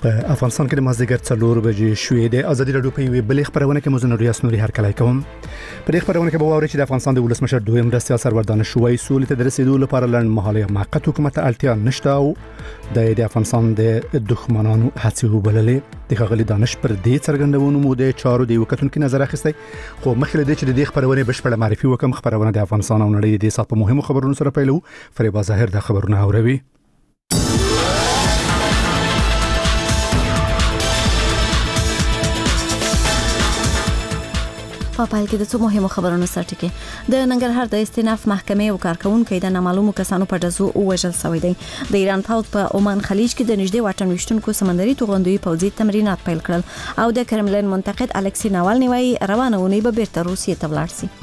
په افغانستان کې د مازدیګر 4 بجې شوې د ازادي راډیو په یوه بلې خبرونه کې مزن ریاست نوري هرکلی کوم. په دې خبرونه کې به واوري چې د افغانستان د ولسمشر دویم مرستیال سرور دانش شوی سولې ته د رسیدو لپاره لړن مهاله موقت حکومت اړتیا نشته او د افغانستان د دښمنانو هڅې وبللې. د خغلی دانش پر دې څرګندونو مو د چارو د وکټونکو نظر اخیستی، خو مخکې له دې چې د دې خبرونه بشپړه معرفي وکم، خبرونه د افغانستان او نړۍ د سات په مهمو خبرونو سره پیلو. فریبا ظاهر د خبرونه اوروي. په پایل کې د څو مهمو خبرونو سره ټکی د ننګرهار د استیناف محکمې او کارکونکو د نامعلومو کسانو په دزو وژل شوی دی. د ایران پوځ په عمان خلیج کې د نږدې واټن وشتونکو سمندري توغندوی پوځي تمرینات پیل کړل او د کرملین منتقد الکسی ناوالنی وايي روانه ونی به بیرته روسیې ته ولاړ شي.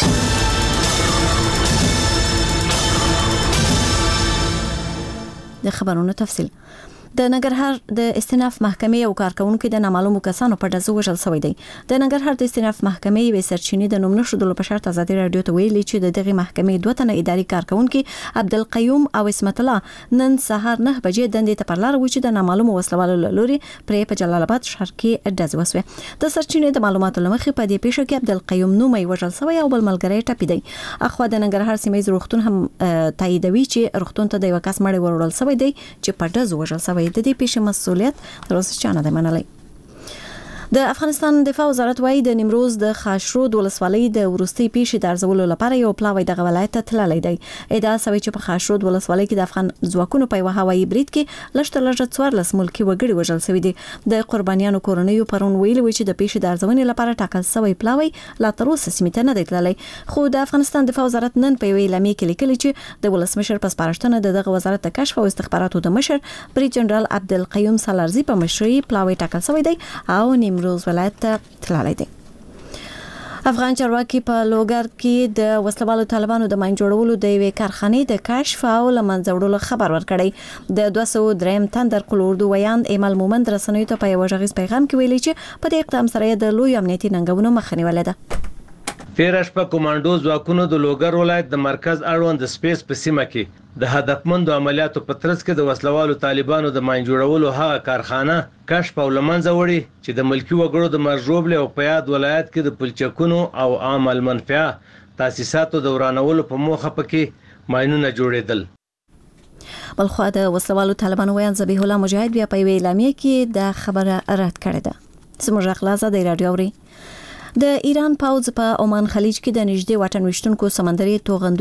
د خبرونو تفصیل. د ننګرهار د استیناف محکمې او کارکونکو د نامعلومو کسانو په دزو وژل شوی دی. د ننګرهار د استیناف محکمې وې سرچینې د نوم نشو په شرط ازادي رادیو ته ویلي چې د دغه محکمې دوه تنه اداري کارکونکو عبدالقیوم او اسمت الله نن سهار 9 بجې دندې ته پرلار و چې د نامعلومو وسلوالو لوري پرې په جلال آباد ښار کې دز وسوه. د سرچینې د معلوماتو لمخې په دې پیښه کې عبدالقیوم نومي وژل شوی او بل ملګری ټپي دی. اخو د ننګرهار سیمه روغتون هم تاییدوي چې روغتون ته د یو کس مړی وروړل شوی دی چې په دز وژل شوی. د دې پیښې مسؤلیت ترڅ چانه ده منلای. د افغانستان دفاع وزارت وايي د نیمروز د خاشرود ولسوالۍ د ورستي پیښې د ارزولو لپاره یو پلاوی د ولایت ته تللی دی. ادعا شوی چې په خاشرود ولسوالۍ کې د افغان ځواکونو په هوایي برید کې لږ 14 ملکی وګړي وژل شوی دي. د قربانیانو کورنیو پرون ویلي و چې د پیښې د ارزونې لپاره ټاکل شوی پلاوی لا تر اوسه سیمه ته نه دی تللی. خو د افغانستان دفاع وزارت نن په ویلامې کې لیکلي چې د ولسمشر په سپارښتنه دغه وزارت د کشف او استخباراتو د مشر بریټ جنرال عبدالقیوم سالارزی په مشرۍ پلاوی ټاکل شوی دی او نیمروز ولایت ته تللی دی. افغان چارواکي په لوګر کې د وسلوالو طالبانو د ماین جوړولو د یوې کارخانې د کشف او لمنځه وړلو خبر ورکړی. د 203 تندر قلوردو ویاند ایمل مومند رسنیو ته په یو غږیز پیغام کې ویلي چې په دې اقدام سره د لوی امنیتي ننګونو مخه نیولې ده. فیرش په کمانډو ځواکونو د لوګر ولایت د مرکز اړوند سپیس په سیمه کې د هدفمندو عملیاتو په ترڅ کې د وسلوالو طالبانو د ماین جوړولو هغه کارخانه کشف او لمنځه وړي چې د ملکی وګړو د مرجوبل او پیاد ولایت کې د پلچکونو او عامل منفعه تاسیساتو د ورانولو په موخه پکې ماینونه جوړېدل. بلخو د وسلوالو طالبانو ویان ذبیح الله مجاهد بیا په اعلامیه کې د خبره رد کړې ده. سمو ژغلازه د رادیو اوري. د ایران پوځ په عمان خلیج کې د نږدې واټن وشتونکو سمندري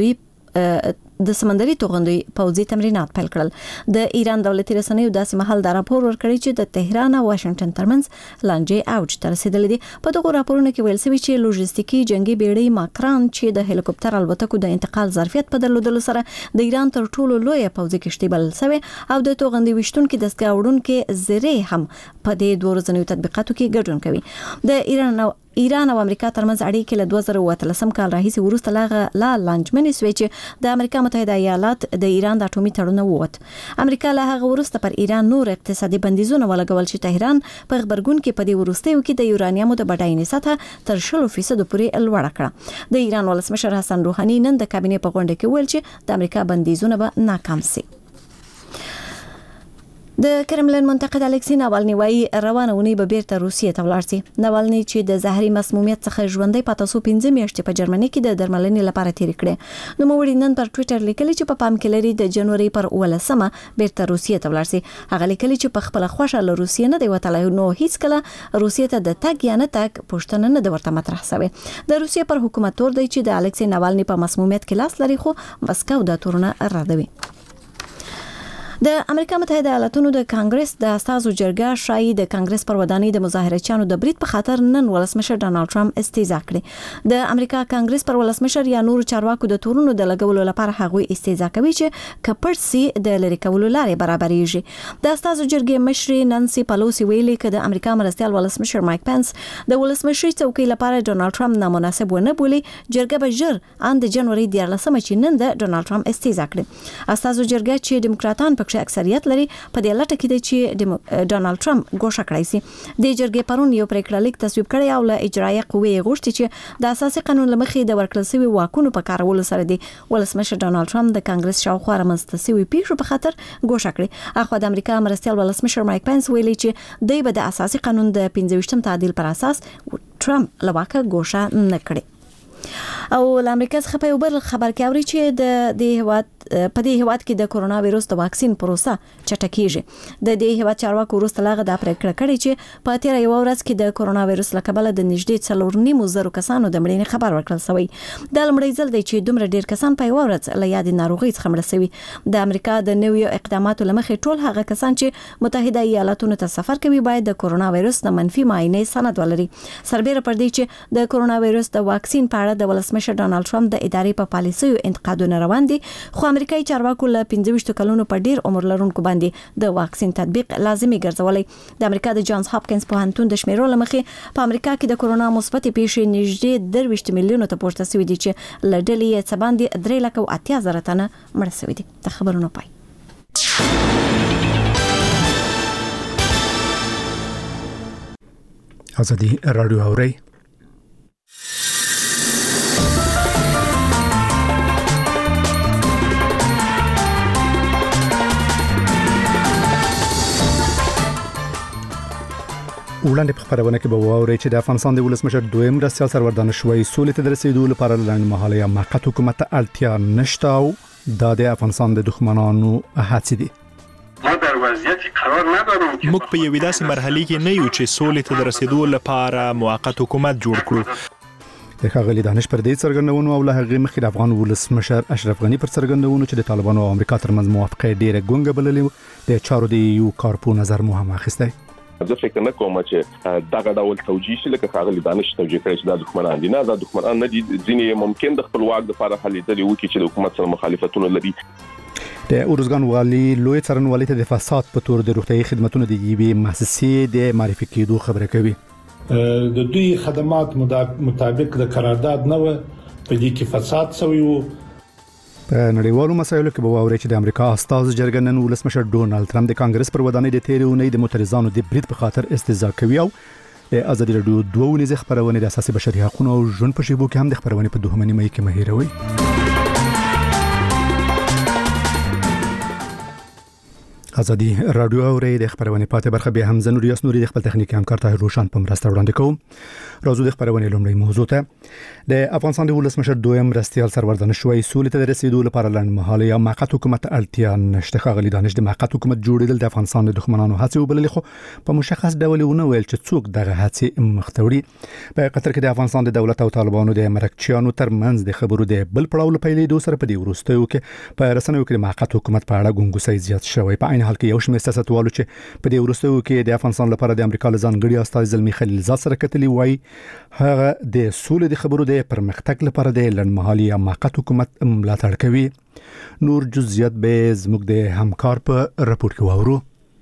توغندوی پوځي تمرینات پیل کړل. د ایران دولتي رسنیو داسې محل دا راپور ورکړی چې د تهران او واشنگټن ترمنځ لانجې اوج ته رسیدلې دي. په دغه راپورونو کې ویل شوی چې لوجستیکي جنگي بیړۍ ماکران چې د هلیکوپټر الوتکو د انتقال ظرفیت په درلودلو سره د ایران تر ټولو لوی پوځي کشتۍ بلل شوی او د توغندي وشتونکو دستګاه وړونکو زری هم په دې دوه ورځنیو تطبیقاتو کې ګډون کوي. د ایران او امریکا ترمنځ اړیکې له 2013 کال راهیسې وروسته لا لانجمنې شوې چې د امریکا متحده ایالات د ایران د اټومي تړون ووت. امریکا له هغه وروسته پر ایران نور اقتصادي بندیزونه ولګول چې تهران په خبرګون کې په دې وروستیو کې د یورانیمو د بډاینې سطح تر 0% پورې لوړه کړه. د ایران ولسمشر حسن روحاني نن د کابینې په غونډه کې ویل چې د امریکا بندیزونه به ناکام شي. د کرملین منتقد الکسی ناوالنی وايي روانه ونی به بیرته روسیې ته ولاړ شي. ناوالنی چې د زهري مسمومیت څخه ژوندۍ پاتې شو 15 میاشتې په جرمني کې د درملنې لپاره تیر کړي. نو موږ نن پر ټوئیټر لیکلي چې په پام کې لري د جنوري پر 18مه بیرته روسیې ته ولاړ شي. هغه لیکلي چې په خپل خوښه له روسیې نه دی وتلی، نو هیڅ کله روسیې ته د تګ یا نه تګ پوښتنه نه ورته مطرح شوه. د روسیې پر حکومت تور دی چې د الکسی ناوالنی په مسمومیت کې لاس لري، خو مسکو دا تورونه ردوي. د امریکا متحده ایالاتونو د کانګرس د استازو جرګه شایي د کانګرس پر ودانۍ د مظاهرچیانو د برید په خاطر نن ولسمشر ډانلډ ټرمپ استیزا کړي. د امریکا کانګرس پر ولسمشر یا نور چارواکو د تورونو د لګولو لپاره هغوی استیزا کوي چې کپړ سي د لری کولو لارې برابرېږي. د استازو جرګې مشر نانسي پالوسی ویلي چې د امریکا مرستیال ولسمشر مایک پنس د ولسمشر څوکۍ لپاره ډانلډ ټرمپ نامناسب ونه بولي. جرګه به ژر ان د جنوري 14 چې نن د ډانلډ ټرمپ استیزا کړي. استازو جرګه چې ډیموکراتان پکې چې اکثریت لري په دې لټه کې دی چې ډونالد ټرمپ ګوښه کړی سي. د جرګې پرون یو پریکړه لیک تصویب کړی او له اجرایه قوې غوښتي چې د اساسي قانون لمخې د ورکړل شوی واکونو په کارولو سره دی ولسمشر ډونالد ټرمپ د کانګرس شاوخوا رامنځته شوی پیښو په خاطر ګوښه کړی. اخو د امریکا مرستیال ولسمشر مایک پنس ویلي چې دوی به د اساسي قانون د 25م تعدیل پر اساس ټرمپ لواکه ګوښه نه کړي. او امریکا څخه په یو بل خبر کې اوري چې د هیواد په دې هیواد کې د کورونا وایروس د واکسین پروسه چټکیږي. د دې هیواد چارواکو وروسته لاغه د پریکړه کړې چې په تیر یو ورځ کې د کورونا وایروس له کبله د نږدې 4.5 کسانو د مړینې خبر ورکړل شوی. د لمړی ځل دی چې دومره ډیر کسان په یو ورځ له یادې ناروغۍ څخه مړ شوي. د امریکا د نویو اقداماتو لمخې ټول هغه کسان چې متحده ایالاتونو ته سفر کوي باید د کورونا وایروس د منفي معاینې سند ولري. سربېره پر دې چې د کورونا وایروس د واکسین په اړه د ولسمشر ډونالد ټرمپ د ادارې په پالیسیو انتقادونه روان دي، خو امریکایي چارواکو له 25 کلونو په ډیر عمر لرونکو باندې د واکسین تطبیق لازمي ګرځولې. د امریکا د جانز هاپکینز پوهنتون د شمیرو لمخې په امریکا کې د کورونا مثبت پیښې نږدې 23 میلیونه ته پورته شوې دي چې له ډلې یې څه باندې 3,80,000 تنه مړه شوي دي. د خبرونو پای. ازادي رادیو اوري. وړاندې په خبرونه کې به واوري چې د افغانستان د ولسمشر دویم مرستیال سرور دانشوي سولې ته د رسیدو لپاره لنډمهاله یا موقت حکومت ته اړتیا نشته او د افغانستان د دښمنانو هڅې دي. ما در وضعیتی قرار ندارم که موږ په یوې داسې مرحلې کې نه یو چې سولې ته د رسیدو لپاره موقت حکومت جوړ کړو. د ښاغلي دانش پر دې څرګندونو او له هغې مخکې د افغان ولسمشر اشرف غني پر څرګندونو چې د طالبانو او امریکا ترمنځ موافقه ډیره ګونګه بللې د چارو د یو کارپو نظر مو هم اخیستی. زه فکر نه کوم چې دغه ډول توجیه شي لکه ښاغلي دانش توجیه کړی چې د دښمنان دي. نه د دښمنان نه دي، ځینې ممکن د خپل واک لپاره هلې ځلې وکړي چې د حکومت سره مخالفتونه لري. د اورزګان والي لوی څارنوالي ته د فساد په تور د روغتيایي خدماتو د یوې مؤسسې د معرفي کېدو خبره کوي. د دوی خدمات مطابق د قرارداد نه و، په دې کې فساد شوی و. په نړیوالو مسایلو کې به واوري چې د امریکا استاذ جرګه نن ولسمشر ډونالد ټرمپ د کانګرس پر ودانۍ د تیرې اونۍ د معترضانو د برید په خاطر استهزاء کوي او د ازادي رادیو دوه ونیزه خبرونه د اساسي بشري حقوقو او ژوند په شیبو کې هم د خبرونه په دوه نیمه کې مهیروي. ازادي رادیو اوري د خبرونه پاتې برخه به هم زنور یاسنوري د خپل تخنیکی همکار ته روشن په مرسته وړاندې کوم. راځو د خبرونه لومړی موضوع ته. د افغانستان د ولسمشر دویم مرستیال سرور دانشوي سولې ته د رسیدو لپاره لنډمهاله یا موقت حکومت اړتیا نشته. ښاغلي دانش د موقت حکومت جوړیدل د افغانستان د دښمنانو هڅې وبللې، خو په مشخص ډول ونه ویل چې څوک دغه هڅې مخته وړي. په قطر کې د افغانستان د دولت او طالبانو د مرکچیانو ترمنځ د خبرو د بل پړاو لپاره د سره په دی وروستیو کې په رسنیو کې د موقت حکومت په اړه ګونګوسۍ زیات شوی. په عین حال کې یو شمېر سیاستوالو چې په دې وروستیو کې د افغانستان لپاره د امریکا ځانګړي استازي زلمی خلیلزاد سره کتلی وای هغه د سولې د خبرو د پرمختګ لپاره د لنډمهالي یا موقت حکومت ملاتړ کوي. نور جزئیات به زموږ د همکار په راپور کې واورو.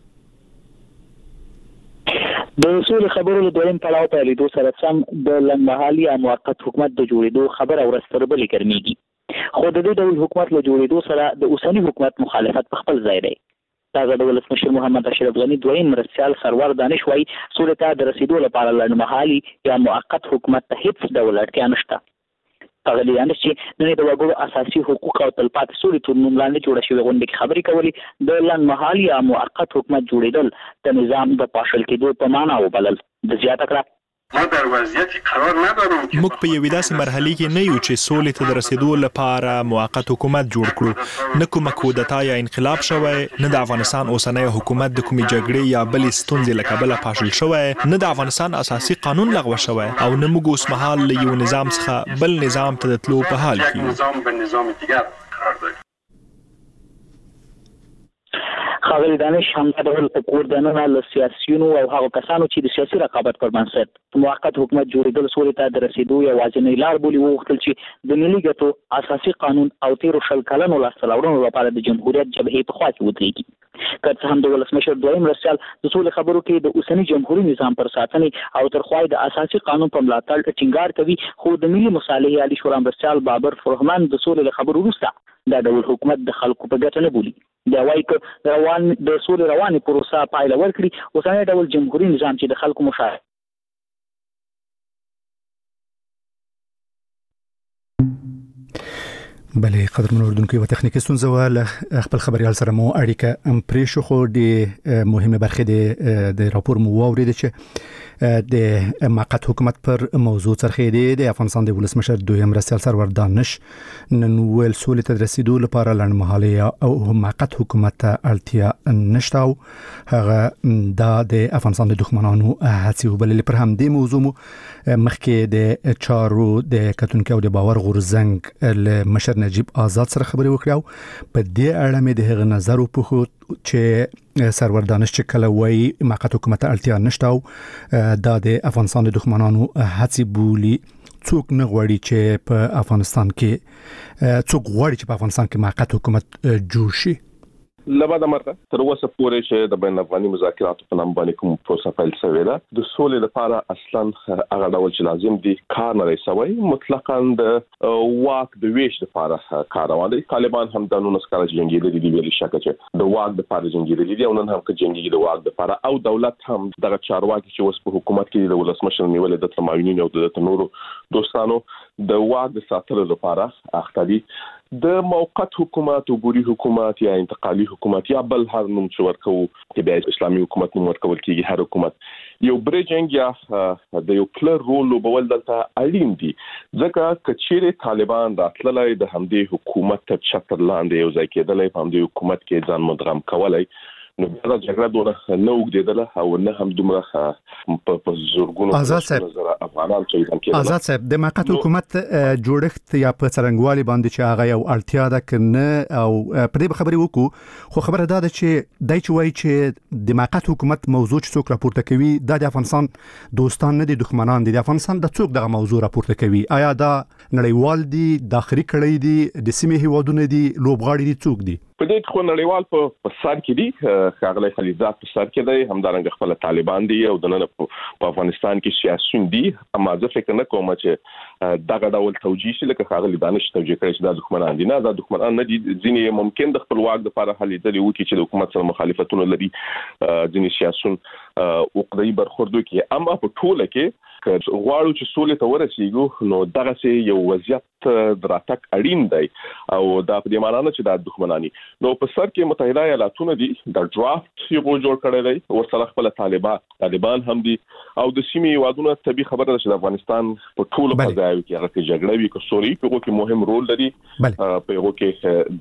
د سولې خبرو له دویم پړاو په لیدو سره سم د لنډمهالي یا موقت حکومت د جوړېدو خبره ورستربلې ګرميږي، خو د دې ډول حکومت له جوړېدو سره د اوسنی حکومت مخالفت په خپل ځای دی. تازه د ولسمشر محمد اشرف غني دویم مرستیال سرور دانش وایي سولې ته د رسیدو لپاره لنډمهالي یا موقت حکومت ته هیڅ ډول اړتیا نشته. ښاغلي دانش چې نن د وګړو اساسي حقوق او تلپاتې سولې تر نوم لاندې جوړه شوې غونډه کې خبرې کولې د لنډمهالي یا موقت حکومت جوړېدل د نظام د پاشل کېدو په معنا وبلل. د زیاته کړه ما در وضعیتی قرار ندارم که موږ په یوې داسې مرحلې کې نه یو چې سولې ته د رسیدو لپاره موقت حکومت جوړ کړو. نه کومه کودتا یا انقلاب شوی، نه د افغانستان اوسنی حکومت د کومې جګړې یا بلې ستونزې له کبله پاشل شوی، نه د افغانستان اساسي قانون لغوه شوی او نه موږ اوس مهال له یو نظام څخه بل نظام ته د تلو په حال کې یو. نظام به نظام دیگر قرار داریم. ښاغلي دانش همدا ډول په کور دننه له سیاسیونو او هغو کسانو چې د سیاسي رقابت پر بنسټ موقت حکومت جوړېدل سولې ته د رسیدو یوازینۍ لار بولي وغوښتل چې د ملي ګټو اساسي قانون او 13 کلنو لاسته راوړنو لپاره د جمهوریت جبهې په خوا کې ودرېږي. که څه هم د ولسمشر دویم مرستیال د سولې خبرو کې د اوسني جمهوري نظام پر ساتنې او تر خوا د اساسي قانون په ملاتړ ټینګار کوي، خو د ملي مصالحې عالی شورا مرستیال بابر فرهمان د سولې خبرو وروسته دا ډول حکومت د خلکو په ګټه نه بولي. دا وايي ک د سولې رواني پروسه پایله ورکړي اوسنی ډول جمهوریت نظام چې د خلکو مشارکت بله قدرمن اوردونکو و تخنیکی ستونزه و خپل خبريال سره مو اړیکه پریښو خو د مهمه برخه د راپور مو واوریده چې د موقت حکومت پر موضوع څرخیده د افغانستان د ولسمشر دویم مرستیال سرور دانش نن ویل سولې ته رسیدو لپاره لړمحاله او موقت حکومت ته اړتیا نشته او هغه د افغانستان د دښمنانو هڅې وبللې پر هم د موضوع مخکې د چارو د کتونکو د باور غورزنګ له مشر نجیب آزاد سره خبرې وکړو په دې اړه مې د هغه نظر په خو چې سرور دانش چې کله وایي موقت حکومت اړتیا نشته او د افغانستان د دښمنانو هڅې بولي څوک نه غواړي چې په افغانستان کې موقت حکومت جوړ شي لبعد مرته تر اوسه پورې چې د بین افغاني مذاکراتو په نام باندې کوم پروسه پیل شوې ده د سولې لپاره اصلا هغه ډول چې لازم دي کار نه رسوي مطلقاً د واک د ویش لپاره کار روان دي طالبان هم د نونس کال جنگیدلي دي ویل شکه چې د واک لپاره جنگیدلي دي او نن هم کې جنگي د واک لپاره او دولت هم دغه چارواکي چې اوس په حکومت کې د ولسمشر نیول د تماوینین او د نورو دوستانو د واک د ساتلو لپاره اخته دي د موقت حکومت او ګوري حکومت یا انتقالي حکومت یا بل هر نوم چې ورکو چې د اسلامي حکومت نوم ورکول کیږي هر حکومت یو بریجنګ یا د یو کلر رول وبول دلته اړین دي ځکه کچېره طالبان راتللای د همدې حکومت ته چتر لاندې یو ځای کېدلای په همدې حکومت کې ځان مدغم کولای نو دا جګړه دونه نه وګدیدله او نه هم دومره په زورګونو آزاد صاحب د موقت حکومت جوړښت یا په څرنګوالي باندې چې هغه یو اړتیا ده کنه او په دې خبرې وکړو خو خبره ده چې دای چې وایي چې د موقت حکومت موضوع چې څوک راپورته کوي د افغانستان دوستان نه دي دښمنان دي د افغانستان د څوک دغه موضوع راپورته کوي آیا دا نړیوال دي داخلي کړي دي د سیمې هیوادونه دي لوبغاړي دي څوک دي په دې خو نړیوال په سر کې دي خاغلی خلیزات په سر کې دی همدارنګه خپل طالبان دي او د نن په افغانستان کې سیاسيون دي اما زه فکر نه کوم چې دغه ډول توجیه شي لکه خاغلی دانش توجیه کوي چې د دښمنان دي نه د دښمنان نه دي ځینې ممکن د خپل واک لپاره هلې دلی وکړي چې د حکومت سره مخالفتونه لري ځینې سیاسيون او قضایي برخوردو کې اما په ټوله کې غواړو چې سولې ته ورسیږو نو دغه سي یو وضعیت دراتک اړین دی او دا په دې معنی نه چې د دښمنانی نو په سر کې متحده ایالاتونه دي د ډرافت یو جوړ کړی دی ورسره خپل طالبان هم دي او د سیمې هیوادونو طبي خبره ده چې د افغانستان په ټولو فضایو کې هغه جګړه وی کوي په کې مهم رول لري په یو کې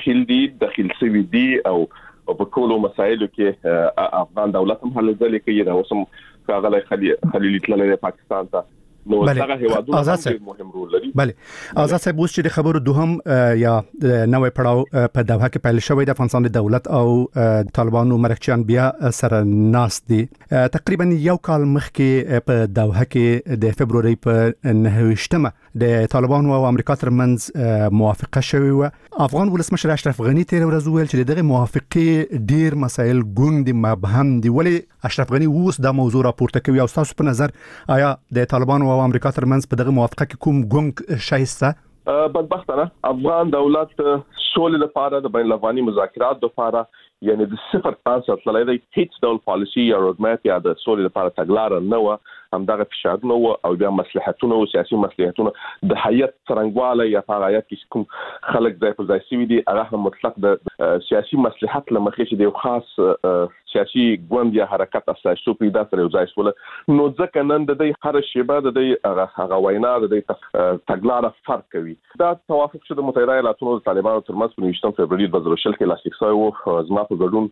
د داخل سوي دي او په ټولو مسایلو کې افغان دولت هم هلې ځلې کوي دا اوسم کاغله خلیل تللی پاکستان ته نو دغه هیوادونه مهم رول لري بله آزاد صاحب اوس چې د خبرو دوهم یا نوې پړاو په دوحه کې پیل شوی د افغانستان د دولت او طالبانو مرکچیان بیا سره ناس دي تقریبا یو کال مخکې په دوحه کې د فبرवरी په 9 د طالبانو او امریکا ترمنځ موافقه شوې و افغان ولسمشر اشرف غنی تیر ورځ ویل چې دغه موافقه ډیر مسایل ګوند مبهم دي ولی اشرف غنی اوس دا موضوع راپورته کوي او تاسو په نظر آیا د طالبانو او امریکا ترمنځ په دغه موافقه کې کوم ګونګ شایسته بدبختانه افغان دولت سولې لپاره د بین الافغاني مذاکرات لپاره یعنی د صفر تاسو تللی دی هیڅ ډول پالیسی یا روډماپ یا د سولې لپاره تګلارې نه و همدغه فشارونه او بیا مصلحتونه او سیاسي مصلحتونه د هیئت څرنګواله یا هغه کې کوم خلک ځای په ځای سوي دي هغه مطلق د سیاسي مصلحت لمخې چې د یو خاص سیاسي ګوند یا حرکت اساسي پیدا سره ځای سول نو ځکه نن د دې هر شیبه د دې هغه وینا د دې تګلارې فرق کوي دا توافق چې د متحده ایالاتونو د طالبانو ترمنځ په 19 فبرवरी 2020 کې لاسلیک شوی و زما په ګډون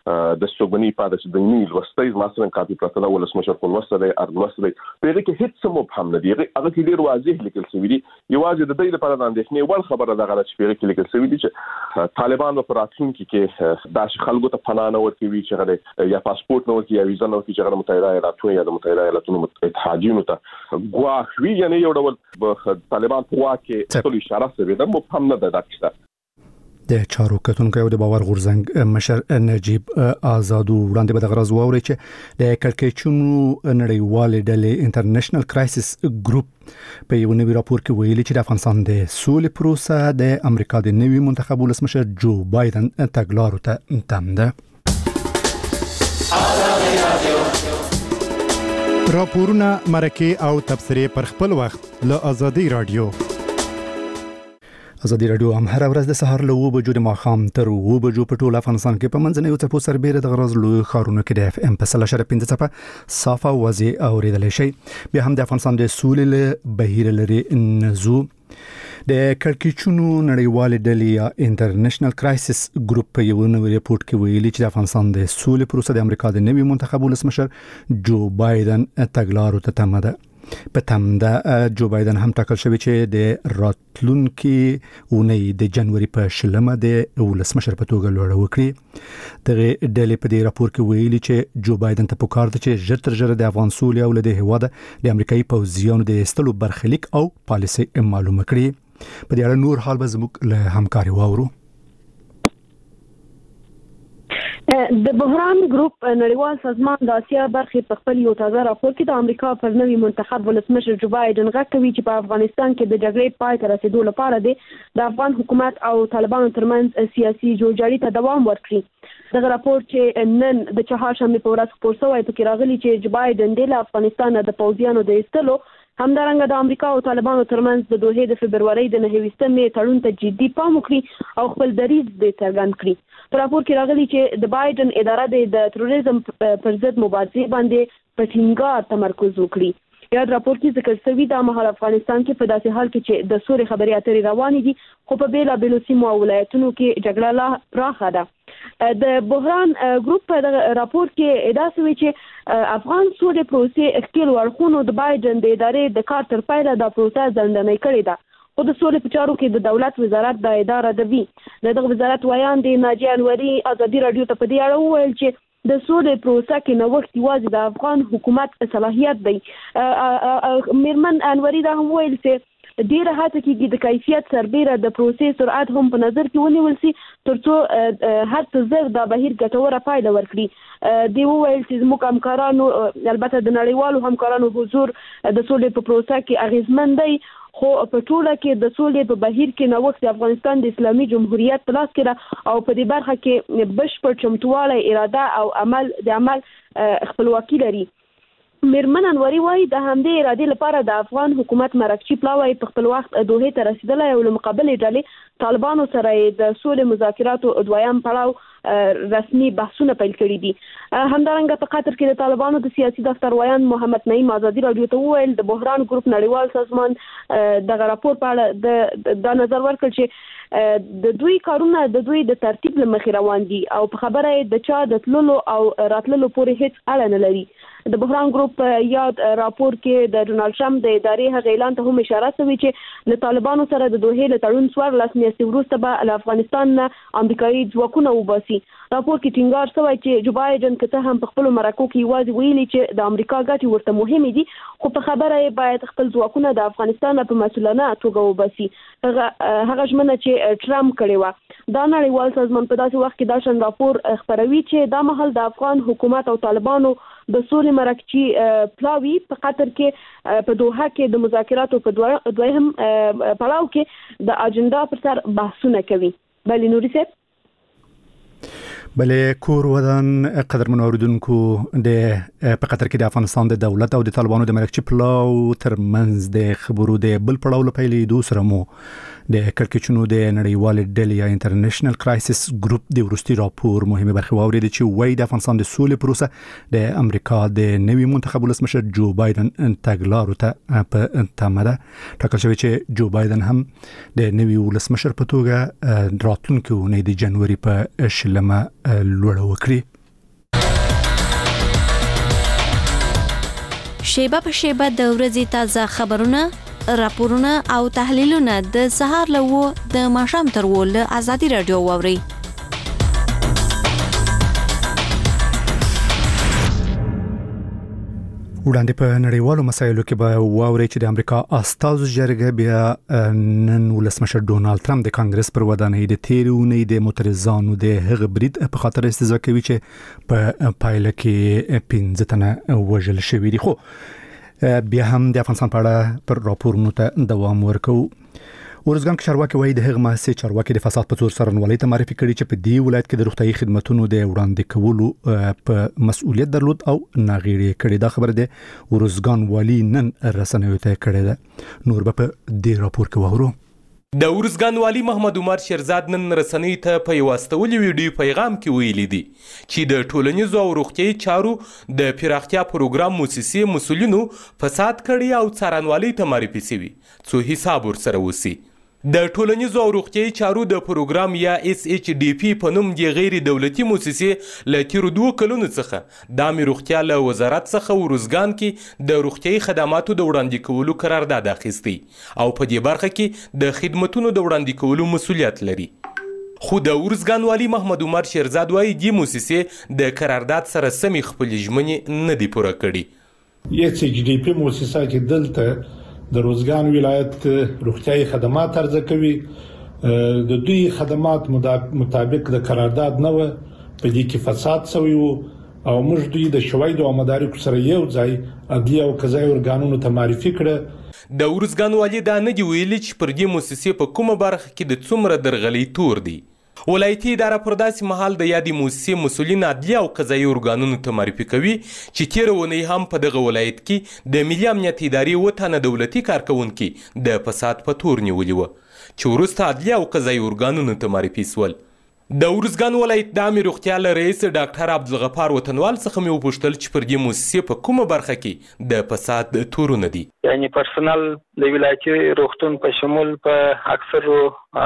د سوګنی پاده چې د نیل وستای ماسرن کاپی پرتله ولسمشر خپل وسره ارګلوسره په دې کې هیڅ مبهم نه دی هغه کې ډیر واضح لیکل شوی دی یوازې د دې لپاره د اندېښنې ول خبره دغه چې په کې لیکل شوی دی چې طالبان په راتلونکي کې داش خلکو ته پناه نه ورکوي چې غره یا پاسپورت نه ورکوي یا ویزا نه ورکوي چې غره متحده ایالاتونو یا د متحده ایالاتونو اتحادیو ته غواخوي یعنی یو ډول طالبان په واکه ټول اشاره سره د مبهم نه ده دکسته د چارو کتونکو او د باور غورځنګ مشر نجیب آزاد وړاندې به د غرض ووري چې د کړکېچونو نړیوال ډلې انټرنیشنل کرایسس ګروپ په یو نوي راپور کې ویلي چې د افغانستان د سولې پروسه د امریکا د نوي منتخب ولسمشر جو بایدن تګلارو ته تم ده. راپورونه مرکه او تبصره پر خپل وخت له ازادي رادیو. ازادي رادیو هم هر ورځ د سهار له 9 بجو د ماښام تر 9 بجو په ټول افغانستان کې په منځنیو څپو سربېره د غرض لوی ښارونو کې د اف ام په 3.5 څپه صافه وزي اوریدل شي. بیا هم د افغانستان د سولې له بهیر لري نزو د کړکېچونو نړیوال ډلې یا انټرنیشنل کرایسس ګروپ په یو نوی ریپورت کې ویلي چې د افغانستان د سولې پروسه د امریکا د نوي منتخب ولسمشر جو بایدن تګلارو ته تم ده. په تمده جو بایدن هم ټاکل شوی چې د راتلونکي اونۍ د جنوري په 20 د ولسمشر په توګه لوړه وکړي. دغه ډلې په دې راپور کې ویلي چې جو بایدن ته پکار ده چې ژر تر ژره د افغان سولې او د هیواد د امریکایي پوځیانو د استلو برخلیک او پالیسي معلومه کړي. په دې اړه نور حال به زموږ له همکاري واورو. د بحران ګروپ نړیوال سازمان د آسیا برخې په خپل یو تازه راپور کې د امریکا پر نوي منتخب ولسمشر جو بایدن غږ کوي چې په افغانستان کې د جګړې پای ته رسیدو لپاره د افغان حکومت او طالبانو ترمنځ سیاسي جوړجاړي ته دوام ورکړي. دغه راپور چې نن د چهارشنبه په ورځ خپور شوی پکې راغلي چې جو بایدن د افغانستان د پوځیانو د ایستلو همدارنګه د امریکا او طالبانو ترمنځ د دوحې د فبرवरी د 9 تړون ته جدي پام وکړي او خپل دریځ د څرګند کړي. په راپور کې راغلي چې د بایدن اداره د تروریزم پر ضد مبارزې باندې په ټینګار تمرکز وکړي. یاد راپور کې ذکر شوی د مهال افغانستان کې په داسې حال کې چې د سوري خبري اترې روانې دي خو په بیلابېلو سیمو او ولایتونو کې جګړه لا پراخه ده. د بحران ګروپ په راپور کې ادعا شوی چې افغان سولې پروسې اختیار ورخونو د بایدن د ادارې د کار تر پایله د پروسه ځندنۍ کړې ده. خو د سولې په چارو کې د دولت وزارت د اداره دوی دغه وزارت ویان دی ناجیه انوري ازادي رادیو ته په دې اړه وویل چې د سولې پروسه کې نوښت یوازې د افغان حکومت صلاحیت دی. میرمن انوري دا هم ویل چې ډیره هڅه کیږي د کیفیت سربېره د پروسې سرعت هم په نظر کې ونیول شي ترڅو هر څه زر د بهیر ګټوره پایله ورکړي. دی وویل چې زموږ همکارانو البته د نړیوالو همکارانو حضور د سولې په پروسه کې اغیزمن دی خو په ټوله کې د سولې په بهیر کې نوښت د افغانستان د اسلامي جمهوریت په لاس کې ده او په دې برخه کې بشپړ چمتووالی اراده او عمل خپلواکي لري. میرمن انوري وايي د همدې ارادې لپاره د افغان حکومت مرکچی پلاوی په خپل وخت دوحې ته رسیدلی او له مقابلې ډلې طالبانو سره د سولې مذاکراتو دویم پړاو رسمي بحثونه پیل کړي دي. همدارنګه په قطر کې د طالبانو د سیاسي دفتر ویان محمد نعیم ازادي رادیو ته وویل د بحران ګروپ نړیوال سازمان دغه راپور په اړه د نظر ورکړ چې د دوی کارونه د دوی د ترتیب له مخې روان دي او په خبره د چا د تللو او راتللو پورې هیڅ اړه نه لري. د بحران ګروپ یاد راپور کې د ډونالد ټرمپ د ادارې هغه اعلان ته هم اشاره شوې چې له طالبانو سره د دوحې له تړون 14 میاشتې وروسته به له افغانستان نه امریکایي ځواکونه وباسي. راپور کې ټینګار شوی چې جو بایدن که څه هم په خپل مرکو کې یوازې ویلي چې د امریکا ګټې ورته مهمې دي خو په خبره یې باید خپل ځواکونه د افغانستان په مسؤلانه توګه وباسي. هغه ژمنه چې ټرمپ کړې و. دا نړیوال سازمان په داسې وخت کې دا شان راپور خپروي چې دا مهال د افغان حکومت او طالبانو د سولې مرکچی پلاوی په قطر کې په دوحه کې د مذاکراتو په دویم پړاو کې د اجنډا پر سر بحثونه کوي. بلې نوري صاحب بلې کور ودان قدرمن اوریدونکو د په قطر کې د افغانستان د دولت او د طالبانو د مرکچی پلاو ترمنځ د خبرو د بل پړاو لپاره لیدو سره مو د کړکېچونو د نړیوال ډلې یا انټرنیشنل کرایسس ګروپ د ورستي راپور مهمه برخه واورید چې وایي د افغانستان د سولې پروسه د امریکا د نوي منتخب ولسمشر جو بایدن تګلارو ته په تمه ده. ټاکل شوی چې جو بایدن هم د نوي ولسمشر په توګه راتلونکي اونۍ د جنوري په 20 لوړه وکړي. شیبه په شیبه د ورځې تازه خبرونه، راپورونه او تحلیلونه د سهار له 9 د ماښام تر 10 له ازادي رادیو واوري. وړاندې په نړیوالو مسایلو کې به واوري چې د امریکا استازو جرګه بیا نن ولسمشر ډونالد ترامپ د کانګرس پر ودانۍ د تیرونی د معترضانو د هغه برید په خاطر استهزاء کوي چې په پایله کې 15 تنه وژل شوي دي. خو بیا هم د افغانستان په اړه پر راپورونو ته دوام ورکو. ورزګان کې چارواکي وایي د هغه مؤسسې چارواکي د فساد په تور څارنوالۍ ته معرفي کړي چې په دې ولایت کې د روغتيایي خدماتو د وړاندې کولو په مسؤلیت درلود او ناغېړي کړي. دا خبره ده ورزګان والی نن رسنیو ته کړې ده. نور به په دې راپور کې وورو. د ورزګان والی محمد عمر شیرزاد نن رسنیو ته په یو استولي ویډیو پیغام کې ویلي دي چې د ټولنیزو او روغتيایي چارو د پیراختیا پروګرام مؤسسې مسولینو فساد کړي او څارنوالۍ ته معرفي شوي څو حساب ورسره وسی. د ټولنیزو او روغتيایي چارو د پروګرام یا SHDP په نوم د غیر دولتي مؤسسې له تیرو 2 کلونو څخه د عامه روغتیا له وزارت څخه ورزګان کې د روغتيایي خدماتو د وړاندې کولو قرارداد اخیستی او په دې برخه کې د خدماتو د وړاندې کولو مسؤلیت لري. خو د ورزګان والی محمد عمر شیرزاد وايي د مؤسسې د قرارداد سره سمې خپل ژمنې نه دي پوره کړي. SHDP مؤسسه کې دلته د روزګان ولایت روغتيایي خدمات ارزه کوي. د دوی خدمات مطابق د قرارداد نه و په دې کې فساد شوی او موږ دوی د شواهد او مدارک سره یو ځای عدلي او قضایي ارګانونو ته معرفي کړه. د ورزګان والی دا نه دی ویلي چې پر دې مؤسسې په کومه برخه کې د څومره درغلي تور دی. ولایتي اداره پر داسې مهال د یادې مؤسسې مسؤلین عدلي او قضایي ارګانونو ته معرفي کوي چې تېره اونۍ هم په دغه ولایت کې د ملي امنیت ادارې 7 تنه دولتي کارکونکي د فساد په تور نیولي وو چې وروسته عدلي او قضایي ارګانونو ته معرفي سول. د ورزګان ولایت د عامه روغتیا له رئیس ډاکټر عبدالغفار وطنوال څخه مې وپوښتل چې پر دې مؤسسې په کومه برخه کې د فساد تورونه دي. یعنی پرسنل د ولایتي روغتون په شمول په اکثرو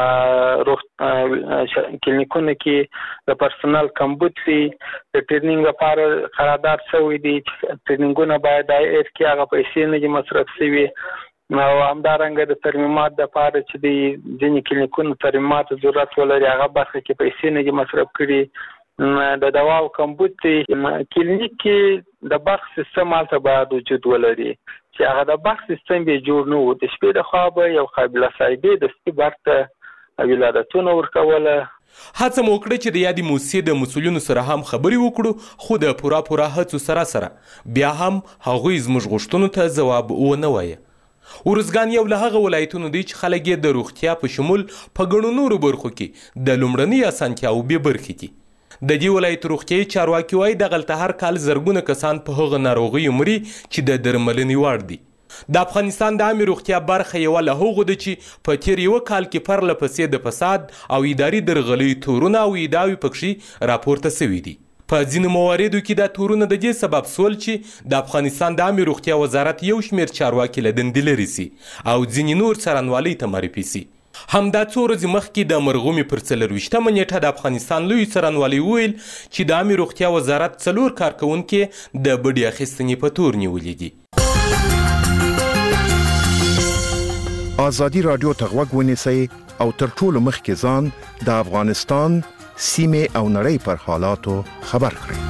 کلینیکونو کې د پرسنل کمبود وي. د ټریننګ لپاره قرارداد شوی دی چې ټریننګونه باید دایره کې هغه پیسې نه مصرف شي او همدارنګه د ترمیمات د لپاره چې د ځینې کلینیکونو ترمیمات ضرورت ولري هغه برخه کې پیسې نه مصرف کړي. د دوا او کمبود کلینیک کې د بخش سیستم هلته باید وجود ولري چې هغه د بخش سیستم به جوړ نه و. د شپې د خوابه یو قابله صاحبې د سپي برته ولادتونه ورکوله. هڅه مو وکړه چې د یادې مؤسسې د مسؤلینو سره هم خبرې وکړو خو د پوره هڅو سره بیا هم هغوی زموږ غوښتنو ته ځواب ونه وایي. ورزګان یو له هغه ولایتونو دی چې خلک یې د روغتیا په شمول په ګڼو نورو برخو کې د لومړنۍ اسانتیاوو بې برخې دي. د دې ولایت روغتیایي چارواکي وایي دغلته هر کال زرګونه کسان په هغه ناروغیو مري چې د درملنې وړ دي. د افغانستان د عامه روغتیا برخه یو له هغو ده چې په تیر یو کال کې پرله پسې د فساد او اداري درغلیو تورونه او ادعاوې پکې راپورته شوي دي. په ځینو مواردو کې دا تورونه د دې سبب سول چې د افغانستان د عامه روغتیا وزارت یو شمېر چارواکي له دندې لرې سي او ځینې نور څارنوالۍ ته معرفي سي. همدا څو ورځې مخکې د مرغومي پر 24مه نیټه د افغانستان لوی څارنوالۍ ویل چې د عامه روغتیا وزارت 4 کارکونکي د بډې اخیستنې په تور نیولي دي. ازادي رادیو ته غوږ ونیسئ او تر ټولو مخکې ځان د افغانستان سیمه او نړۍ پر حالاتو خبر کړئ.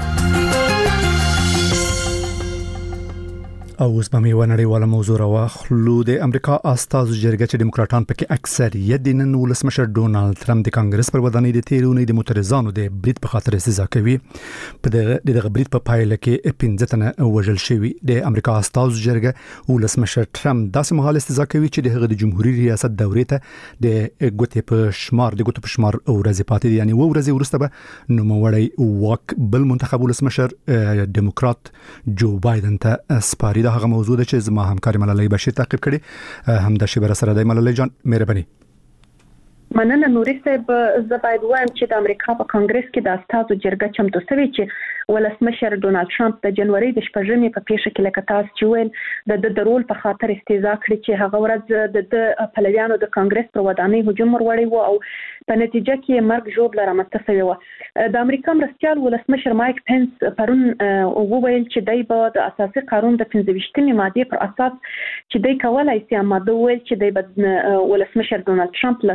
او اوس به مې ونړیواله موضوع راواخلو. د امریکا استازو جرګه چې دیموکراتان پکې اکثریت دي نن ولسمشر ډونالد ترامپ د کانګرس پر ودانۍ د تیرونی د معترضانو د برید په خاطر استهزاء کوي. په دغه برید په پایله کې 15 تنه وژل شوي. د امریکا استازو جرګه ولسمشر ترامپ داسې مهال استهزاء کوي چې د هغه د جمهوریت ریاست دورې ته د ګوتې په شمار ورځې پاتې دي. یعنی و ورځې وروسته به نوموړی واک بل منتخب ولسمشر ډیموکرات جو بایدن ته سپاري. هغه موضوع ده چې زما همکار ملالۍ بشیر تعقیب کړي. همدا شی بر سره د ملالۍ جان مهرباني. مننه نوري صاحب. زه باید وایم چې د امریکا په کانګرس کې د استازو جرګه چمتو شوې چې ولسمشر ډونالد ترامپ د جنوري د 14مې په پیښه کې لکه تاسو چې ویل د رول په خاطر استهزاء کړې چې هغه ورځ د پلویانو د کانګرس پر ودانۍ هجوم وروړی وو او په نتیجه کې مرګ ژوبله رامنځته شوې وه. د امریکا مرستیال ولسمشر مایک پنس پرون وویل چې دی به د اساسي قانون د 25مې ماده پر اساس چې دی کولای شي ماده ویل چې دی به ولسمشر ډونالد ترامپ له خپل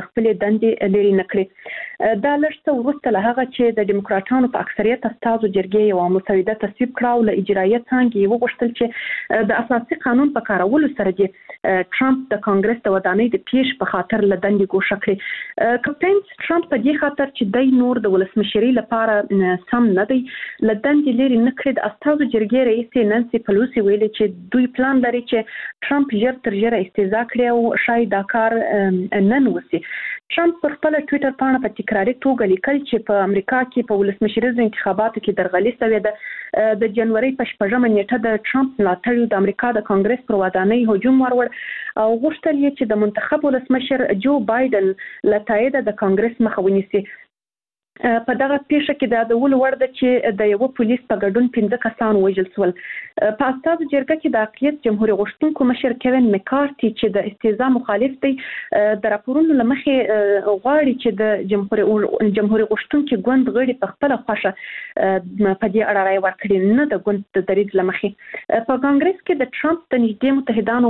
دندې لري نکړي دا لږ وروسته له هغه چې د دیموکراتانو په اکثریت استازو جرګې یو مسوده تصویب کړه او له اجرایه څنګه وغوښتل چې د اساسي قانون په کارولو سره د ټرمپ د کانګرس د ودانۍ د پیښ په خاطر له دندې ګوښه کړې کپټین ټرمپ په دې خاطر چې د نور د ولسمشرۍ لپاره سم نه دی له دندې لري نکړي د استازو جرګې رئیس نانسي پلوسی ویلي چې دوی پلان لري چې ټرمپ ژر تر ژره استعزا کړي او شاید دا کار نن وسی ټرمپ پر خپل ټوئیټر باندې په تکراري توګه لیکل چې په امریکا کې په ولسمشریزو انتخاباتو کې درغلي شوې ده د جنوري په 8مه نیټه د ټرمپ ملاتړو د امریکا د کانګرس پر ودانۍ هجوم ورور او غوښتل یې چې د منتخب ولسمشر جو بایدن له تایید د کانګرس مخه ونیسي په دغه پیښه کې د ول ورده چې د یو پولیس په ګډون 15 کسان وژل شول په استازو جرګه کې د اقلیت جمهوریت غوښتونکو مشر کوین مکارتي چې د استعزا مخالف دی د راپورونو لمخې غواړي چې د جمهوریت غوښتونکو ګوند غړي په خپل خوښه په دې اړه راي ورکړي نه د ګوند د دریض لمخې په کانګرس کې د ټرمپ د نږدې متحدانو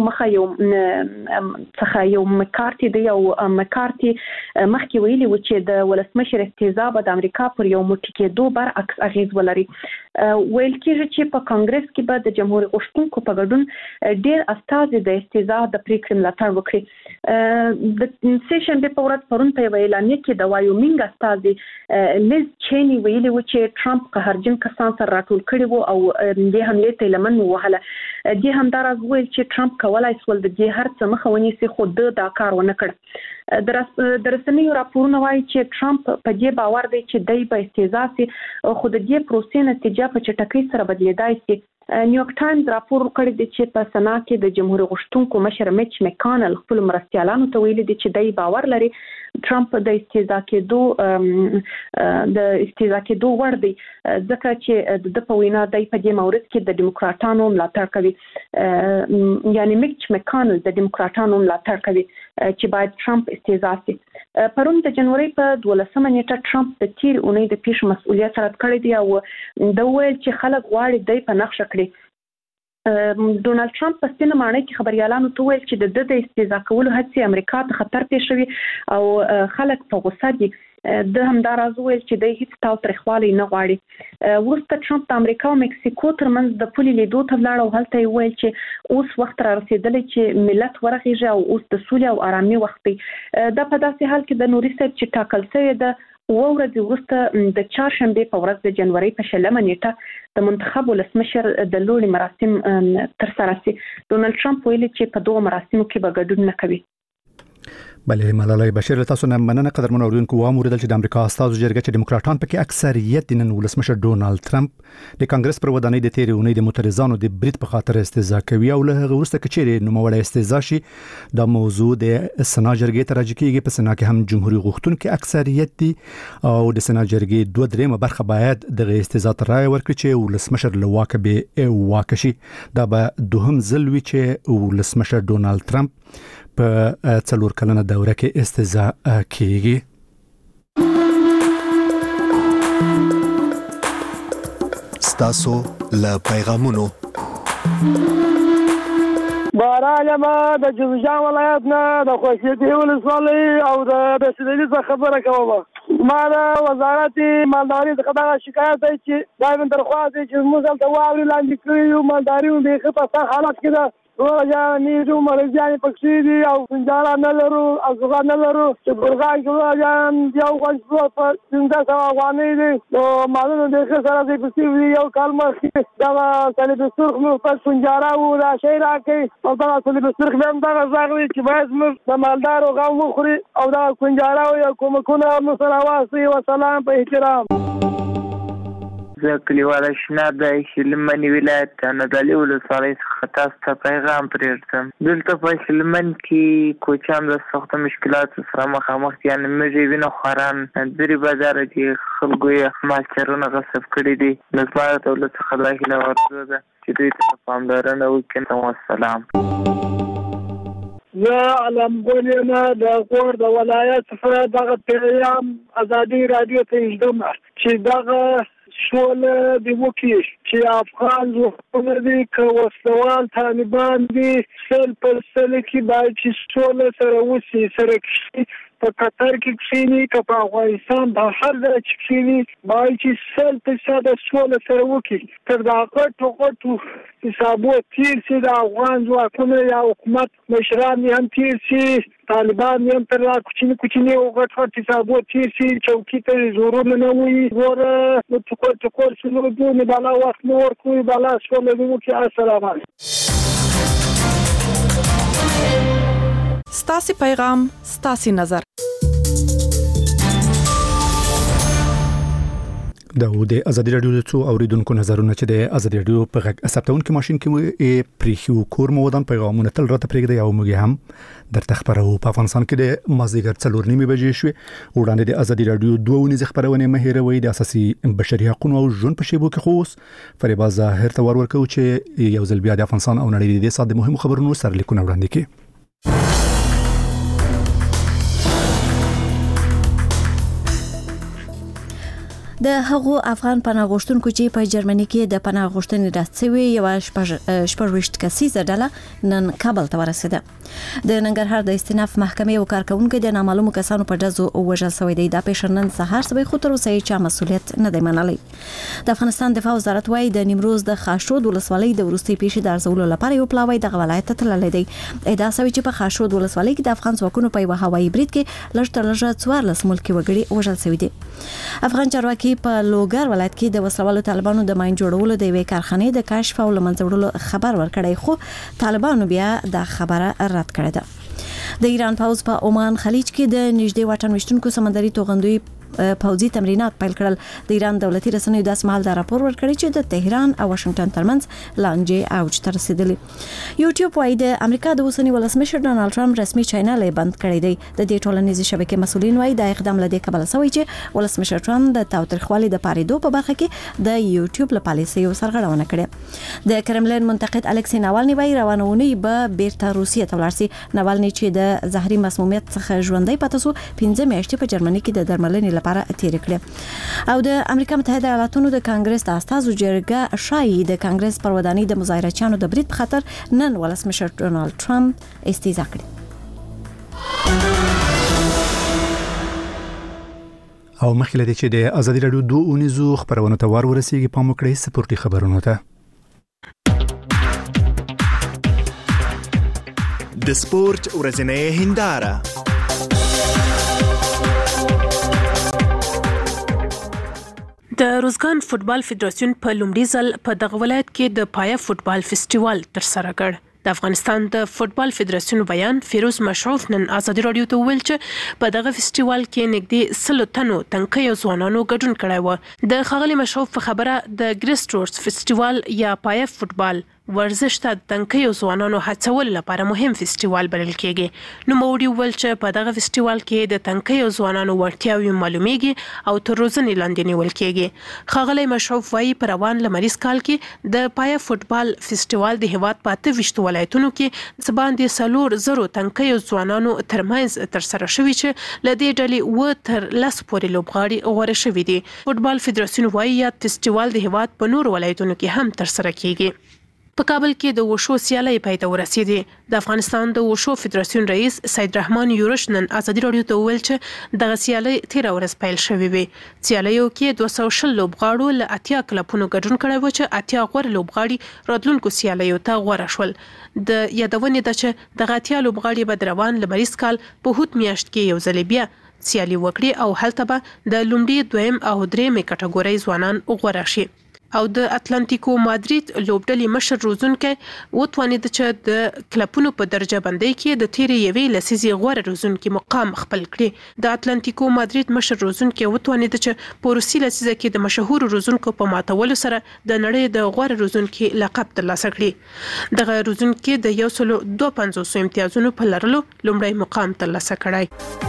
مخه یو مکارتي دی او مکارتي مخکې ویلي و چې د ولسمشر استعزا د امریکا پر یو موټی کېدو برعکس اغیز ولري ویل کېږي چې په کانګرس کې به د جمهوریت غوښتونکو په ګډون ډېر استازي د استعزا د پریکړې ملاتړ وکړي د سیشن په ورځ پرون په اعلامیه کې د وایومینګ استازي لیز چینی ویلي و چې ټرمپ قهرجن کسان سره راټول کړي وو او د حمله ته لمن وهله د همدارز ویل چې ټرمپ کولای شول د دې هر څه مخه ونیسي خو دا کار ونه کړ د رسنیو راپورونه وایي چې ټرمپ په دې باور دی چې دای په استعزا سي خو د دې پروسې نتیجه په چټکۍ سره بدلیدای شي نیویارک ټایمز راپور کړی دی چې په سنا کې د جمهوریت غوښتونکو مشر میچ مکانل خپل مرستیالانو ته ویلي دی چې دای باور لري ټرمپ د استعزا کېدو ور دی ځکه چې د په وینا دای په دې مورد کې د دیموکراتانو ملاتړ کوي یعنی میچ مکانل د دیموکراتانو ملاتړ کوي چې باید ټرمپ استعزا شي پرون د جنوري په 12مه نیټه ټرمپ د تیر اونۍ د پیښو مسؤلیت رد کړی دی او د ویل چې خلک غواړي دای په نقشه کړي ډونالد ټرمپ په سپینه ماڼۍ کې خبريالانو ته ویل چې د استعزا کولو هڅې امریکا ته خطر پېښوي او خلک په غوسه دي د همدارز ویل چې د هیڅ تاوتریخوالي نه غواړي وروسته ټرمپ د امریکا او مکسیکو ترمنځ د پولي لیدو ته ولاړ او هلته ویل چې اوس وخت را رسیدلی چې ملت ورغیږي او اوس د سولې او آرامۍ وخت دی دا په داسې حال کې د نوري صاحب چې ټاکل شوی د ورځې وروسته د چهارشنبه په ورځ د جنوري په 20مه نیټه د منتخب ولسمشر د لوړې مراسم ترسره شي ډونالد ټرمپ ویلي چې په دوه مراسمو کې به ګډون نه کوي بله ملالۍ بشیر تاسو نه مننه قدرمن اوریدونکو واموریدل چې د امریکا استازو جرګه چې دیموکراتان پکې اکثریت د نن ولسمشر ډونالد ټرمپ د کانګرس پر ودانۍ د تیرې اونۍ د معترضانو د برید په خاطر استعزا کوي او له هغه وروسته چې نوموړی استعزا شي د موضوع د سنا جرګې ته راځي په سنا کې هم جمهوریت غوښتونکو اکثریت دي او د سنا جرګې 2/3 برخه باید د استعزا تر رائے ورکړي چې ولسمشر لواک به واکشي دا به دوهم ځل وي چې ولسمشر ډونالد ټرمپ په 4 کلنه دوره کې استعزا کیږي ستاسو له پیغامونو باران ما د جوزجان ولایت نه د خوشیدي ولسوالۍ او د سیدلي څخه خبره کوم ما د وزارت مالداري څخه شکایت دی چې دا درخواست چې موږ ته واوري لاندې کړی مالداري د په حالت کې ده روزه نیرو مرزياني پکې دي او څنګه نه لرو ازغه نه لرو چې برغان کې راځم یو غوښتو په څنګه سوالونه دي نو معلومه ده چې سره دې پکې یو کلمه دا سره د سرخ مو په څنګه راو را شي راکې او دا سره د سرخ هم دا غواړي چې باید موږ د مالدارو غو مخري او دا څنګه راو یو کومه مسلواسي و سلام په احترام کلیواله شنه د شلمنی ولایت نادعلي ولسوالۍ څخه تاسو ته پیغام پرېږدم دلته په شلمن کې کوچیان د سخت مشکلاتو سره مخامخ دي یعنې مېږې وینه خوران درې بازار کې خلکو یې ماسټرونه غصب کړي دي نو زما د دولت څخه دا هیله ورته ده چې دوی ته پاملرنه وکړي والسلام زه علم ګل د کور د ولایت څخه دغه پیغام ازادي رادیو ته ژدم چې دغه شول د وکی چې افغان ځوانان دي که وسوال طالبان دي سل پر سل کې باید چې شول سره وسی سره کې په قطر کې کښینی که په افغانستان په هر ځای کې کښینی باید چې 100% سوله سره وکړي تر دا غټو حسابو تیر سي د افغان ځواکونو یا حکومت مشران هم تیر سي طالبان هم تر کوچني او غټ حسابو تیر سي چوکي ته زورونه نه وي ور ټکور شنو دونه بالا وخت نور کوي بالا سوله وکړي. السلام علیکم. ستاسي پیغام ستاسي نظر. د ازادي رادیو د څو اوریدونکو نظرونه چې د ازادي رادیو په غږ ثبتونکو ماشين کې پریخو کور مودن پیغامونه تل راته پرېږدي او موږ هم درته خبرو. په افغانستان کې د مازیګر 4:30 بجې شوې وړاندې د ازادي رادیو 2 خبرونه مهیروي د اساسي بشري حقوقو او ژوند په شیبو کې خوص فریبا ظاهر ته ورکو چې یو ځل بیا د افغانستان او نړۍ د ساده مهمو خبرونو سرلیکونه وړاندې کړي. د هغو افغان پناه غوښتونکو چې په جرمني کې د پناه غوښتنې راڅوي یو شپږ کسیزه ډله نن کابل ته ورسېده. د ننګرهار د استیناف محکمې او کارکونکو د نامعلومو کسانو په ډزو وژل شوی دی. دا پیښه نن سهار سبا خو تر اوسه چا مسؤلیت نه دی منلی. د افغانستان دفاع وزارت وايي د نیمروز د خاشود ولسوالۍ د وروستي پیښې د ارزولو لپاره یو پلاوی د ولایت ته تللی دی. ادعا شوی چې په خاشود ولسوالۍ کې د افغان ځواکونو په یو هوایي برید کې لږ تر لږه 14 ملکي وګړي وژل شوي دي. افغان چارواکي په لوګر ولایت کې د وسلوالو طالبانو د ماین جوړولو د یوې کارخانې د کشف او لمنځوړلو خبر ورکړی خو طالبانو بیا د خبره رد کړې ده. د ایران پوځ په عمان خلیج کې د نږدې واټن وشتونکو سمندري توغندوی پوځي تمرینات پیل کړل. د ایران دولتي رسنیو د اسمال د راپور ورکړی چې د تهران او واشنگټن ترمنځ لانجې اوج ته رسیدلې. یوټیوب وايي د امریکا د اوسنی ولسمشر ډانلډ ټرمپ رسمي چینل بند کړی دی. د دې ټولنیزې شبکې مسؤلین وايي د اقدام لدې کبل شوی چې ولسمشر ټرمپ د تاوتریخوالي د پاریدو په برخه کې د یوټیوب له پالیسیو سرغړونه کړې. د کرملین منتقد الکسی ناوالنی وايي روانونی به بیرته روسیې ته ولاړ شي. ناوالنی چې د زهري مسمومیت څخه ژوندۍ پاتې شو 15 میاشتې په جرمني کې د درملنې لپاره تیر کړ. او د امریکا متحده ایالاتونو د کانګرس د استازو جرګه شایي د کانګرس پر ودانۍ د مظاهرچیانو د برید په خاطر نن ولسمشر ډونالد ټرمپ استیزا کړي. او مخکې لدې چې د ازادي رادیو 2 خبرونه ته ورسیږي په مکړې سپورتي خبرونه ته د سپورت ورځنۍ هنداره. د روزګان فوتبال فدراسیون په لومړي ځل په دغه ولایت کې د پایا فوتبال فیسټیوال ترسره کړ. د افغانستان د فوتبال فدراسیون بیان فیروز مشعوف نن ازادي رادیو ته ویل چې په دغه فیسټیوال کې نږدې 100 تنو تنکیو ځوانانو ګډون کړی و. د ښاغلي مشعوف په خبره د ګریسټورس فیسټیوال یا پایا فوتبال ورزش ته تنکیو ځوانانو هڅول لپاره مهم فیسټیوال بلل کېږي. نو موري ول چې په دغه فیسټیوال کې د تنکیو ځوانانو وړتیاوې معلومیږي او تر روزنې لاندې نیول کېږي. ښاغلی مشعوف وايي په روان لمریز کال کې د پایا فوتبال فیسټیوال د هیواد په 28 ولایتونو کې زباندې 400 تنکیو ځوانانو ترمنځ ترسره شوی چې لدې ډلې و تر 10 پورې لوبغاړي غوړه شوي دي. فوتبال فدراسیون وايي یا فیسټیوال د هیواد په نور ولایتونو کې هم ترسره کېږي. په کابل کې د وشو سیالۍ پای ته ورسېدې. د افغانستان د وشو فدراسیون رئیس سید رحمان یورش نن ازادي رادیو ته ویل چې دغه سیالۍ 13 ورځ پیل شوې وي. سیالیو کې 200 لوبغاړو له 80 کلبونو ګډون کړی و چې 80 غوره لوبغاړي راتلونکو سیالیو ته غوره شول. د یادونې ده چې دغه 80 لوبغاړي به د روان لمریز کال په هوت میاشت کې یو ځل بیا سیالي وکړي او هلته به د لومړي دویم او درېمې کټګورۍ ځوانان غوره شي. او د اتلانتیکو مادرید لوبډلې مشر روزونکي وتوانید چې د کلبونو په درجه بندۍ کې د تیرې یوې لسیزې غوره روزونکي مقام خپل کړي. د اتلانتیکو مادرید مشر روزونکي وتوانید چې په روسي لسیزه کې د مشهور روزونکو په ماتولو سره د نړۍ د غوره روزونکي لقب ترلاسه کړي. دغه روزونکي د 152 امتیازونو په لرلو لومړی مقام ترلاسه کړی.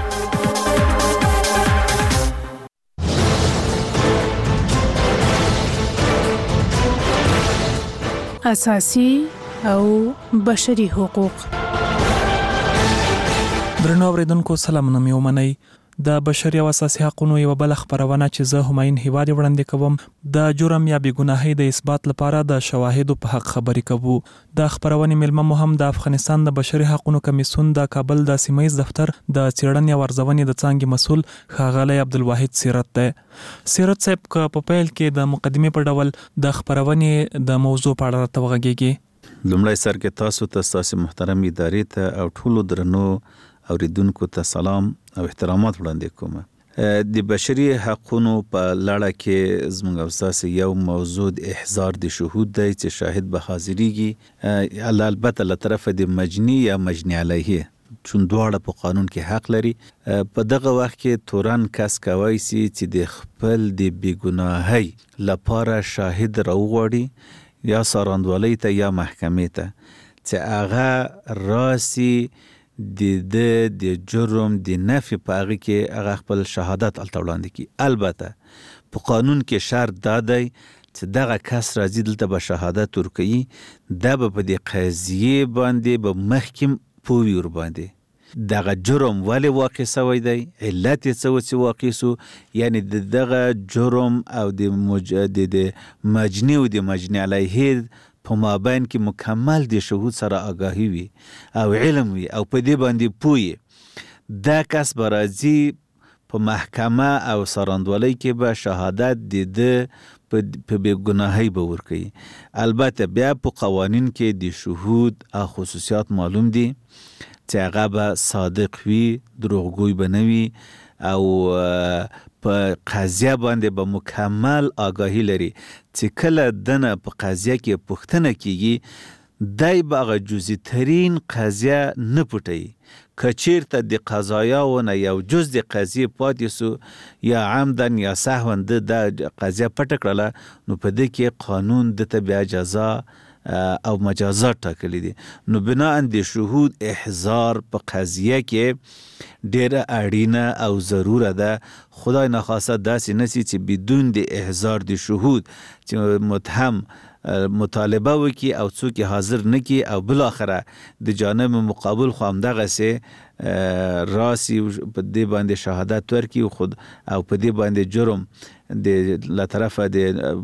اساسي او بشري حقوق. درنو اوریدونکو سلامونه مې ومنئ. د بشري او اساسي حقوقو یو بل خبرونه چې زه هماین هیواد وړاندې کوم د جرم یا بېګناهۍ د اثبات لپاره د شواهدو په حق خبرې کوو. د خبرونې ملمه مو هم د افغانستان د بشري حقوقو کمیسیون د کابل د سیمه‌ییز دفتر د څېړنې او ارزونې د څانګې مسؤل ښاغلی عبدالواحد سیرت دی. سیرت صاحب که په پیل کې د مقدمې په ډول د خبرونې د موضوع په اړه راته وغږیږي. لومړی سر کې تاسو ته ستاسو محترم ادارې ته او ټولو درنو اوریدونکو ته سلام او احترامات وړاندې کوم. د بشري حقوقو په لړ کې زموږ او تاسو یو موضوع د احضار د شهود دی چې شاهد به حاضرېږي، البته له طرف د مجني یا مجني علیه چون دواړه په قانون کې حق لري. په دغه وخت کې تورن کس کوي چې د خپل د بېګناهۍ لپاره شاهد راوغواړي یا ساراندوالۍ ته یا محکمې ته چې هغه راسي د جرم د نفي په هغه کې هغه خپل شهادت الته وړاندې کړي. البته په قانون کې شرط دا دی چې دغه کس راځي دلته به شهادت ورکوي، دا به په دې قضیې باندې به مخکې پوي ور باندې دغه جرم ولې واقع شوی دی، علت یې څه و چې واقع سو، یعنی دغه جرم او د مجني او د مجني علیه په مابین کې مکمل د شهود سره آگاهی وي او علم وي او په دې باندې پوي. دا کس به راځي په محکمه او سراندوالۍ کې به شهادت د په بېګناهۍ به ورکوي. البته بیا په قوانین کې د شهود او خصوصیات معلوم دي چې هغه به صادق وي، دروغګوی به نه وي او په قضیه باندې به مکمل آگاهی لري چې کله دنه په قضیه کې پوښتنه کیږي دای به هغه جزئی ترین قضیه نه پټوي. که چیرته د قضایاونه یو جز د قضیې پاتې سو یا عمدن یا سهوا د قضیه پټه کړله نو په دې کې قانون دته بیا جزا او مجازات ټاکلي دي. نو بناء د شهود احضار په قضیه کې ډیره اړینه او ضروره ده. خدای نخواسته داسې نسی چې بدون د احضار د شهود چې متهم مطالبه وکي او څوک حاضر نکي او بل اخره د جانب مقابل خو هم دغه سه راسي په دې باندې شهادت ورکي او خود او په دې باندې جرم د له طرفه د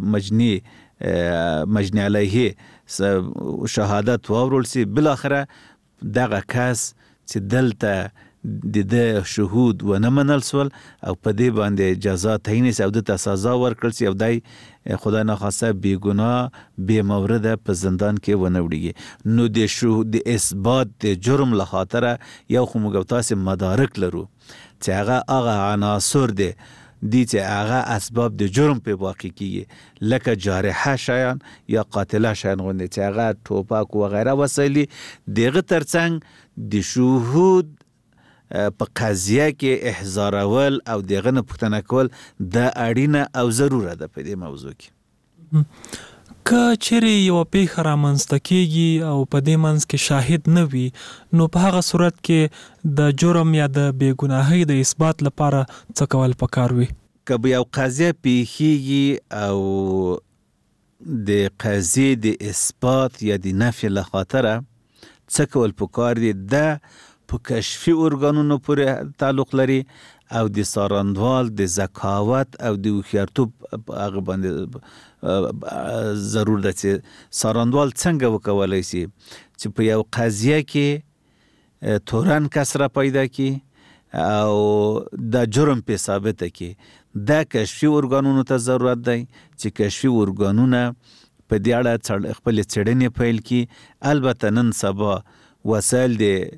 مجني علیه شهادت واورول سي، بل اخره دغه کس چې دلته د شهود و نه منل سول او په دې باندې جزا تعیین سي او د سزا ورکړل سي او دای خدای نخواسته بېګناه بې مورده په زندان کې ونه وړيږي. نو د شهود د اثبات د جرم له خاطره یو خو موږ تاسو مدارک لرو چې هغه عناصر دي چې هغه اسباب د جرم په واقع کیږي لکه جارحه شیان یا قاتله شیان غوندي چې هغه ټوپک و غیره وسایلی دغه ترڅنګ د شهود په قضیه کې احضارول او دغه نه پوښتنه کول د اړینه او ضروره ده په دې موضوع کې. که چیرې یو پیښه رامنځته کیږي او په دې منځ کې شاهد نه وي نو په هغه صورت کې د جرم یا د بېګناهۍ د اثبات لپاره څه کول پکار وي؟ که به یو قضیه پیښیږي او د قضیې د اثبات یا د نفي له خاطره څه کول پکار دي، د په کشفي ارګانونو پورې تعلق لري او د ساراندوال د ذکاوت او د هوښیارتوب هغه باندې ضرور ده چې ساراندوال څنګه وکولای شي چې په یو قضیه کې تورن کس را پیدا کی او د جرم په ثابته کی. دا کشفي ارګانونو ته ضرورت دی چې کشفي ارګانونه په دې اړه خپل څېړنې پیل کی. البته نن سبا وسایل د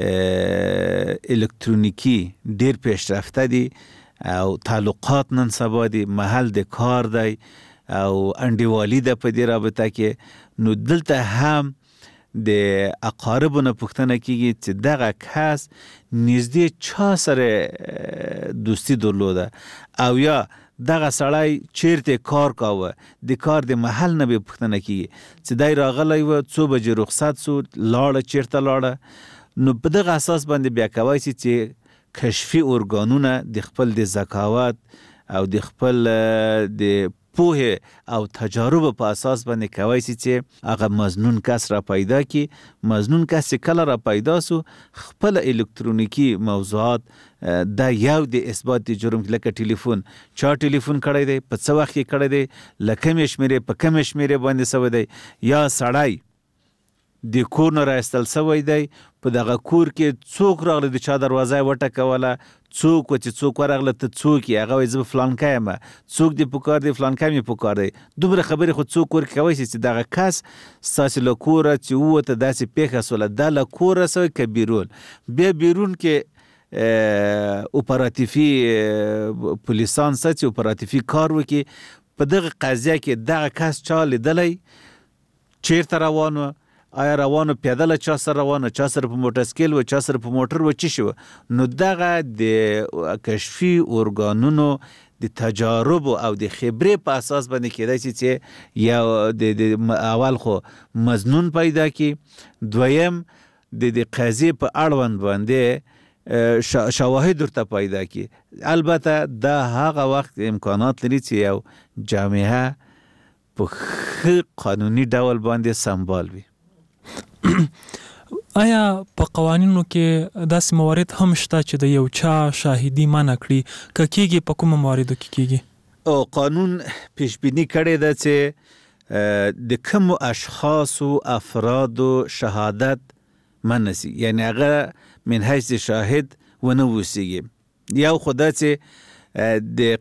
الکترونیکی ډیر پیشرفته دي او تعلقات نن سبا دي، محل د کار دی او انډیوالي ده په دې رابطه کې. نو دلته هم د اقاربونو پوښتنه کیږي چې دغه کس نږدې چا سره دوستی درلوده او یا دغه سړی چیرته کار کاوه، د کار د محل نه به پوښتنه کیږي چې دای راغلی و څو بجې رخصت سو لاړه چیرته لاړه. نو په دغه اساس باندې بیا کوي چې کشفي ارګانونه د خپل د ذکاوت او د خپل د پوهه او تجارب په اساس باندې کوي چې هغه مظنون کس را پیدا کی. مظنون کس کله را پیدا سو خپل الکترونیکی موضوعات دا یو د اثبات د جرم لکه ټلیفون چا ټلیفون کړی دی په څه وخت کې کړی دی لکه مشمره په کوم مشمره باندې سوی دی یا سړی د کور نه راستل سوی دی په دغه کور کې څوک راغلی د چا دروازه وټکوله څوک چې څوک ورغله ته څوک یې هغه وایي زه فلانکی یم څوک دې پکار دی فلانکی مې پکار دی دومره خبرې خو څوک ورکوی شي چې دغه کس ستاسې له کوره چې ووته داسې پیښه سوله دا له کوره سوی که بیرون بیا بیرون کې اپراتیفي پولیسان سه چې اپراتیفي کار وکړي په دغه قضیه کې دغه کس چا لیدلی چیرته روان و آیا روانو پیدله چا سره روانو چا سره په موټرسکیل و چا سره په موټر و چی شو نو دغه د کشفي ارګانونو د تجارب او د خبرې په اساس باندې کېدای شي چې یا د اول خو مظنون پیدا کی دویم د قضیې په اړوند باندې شواهد ورته پیدا کی. البته دا هغه وخت امکانات لري چې یو جامعه په ښه قانوني ډول باندې سمبال وي. آیا په قوانینو کې داسې موارد هم شته چې د یو چا شاهدي منع کړي که کېږي په کومو مواردو کې کېږي؟ او قانون پیشبینی کړی ده چې د کومو اشخاصو افرادو شهادت منع سي یعنی هغه من حیث شاهد ونه اوسیږي یو خو دا چې د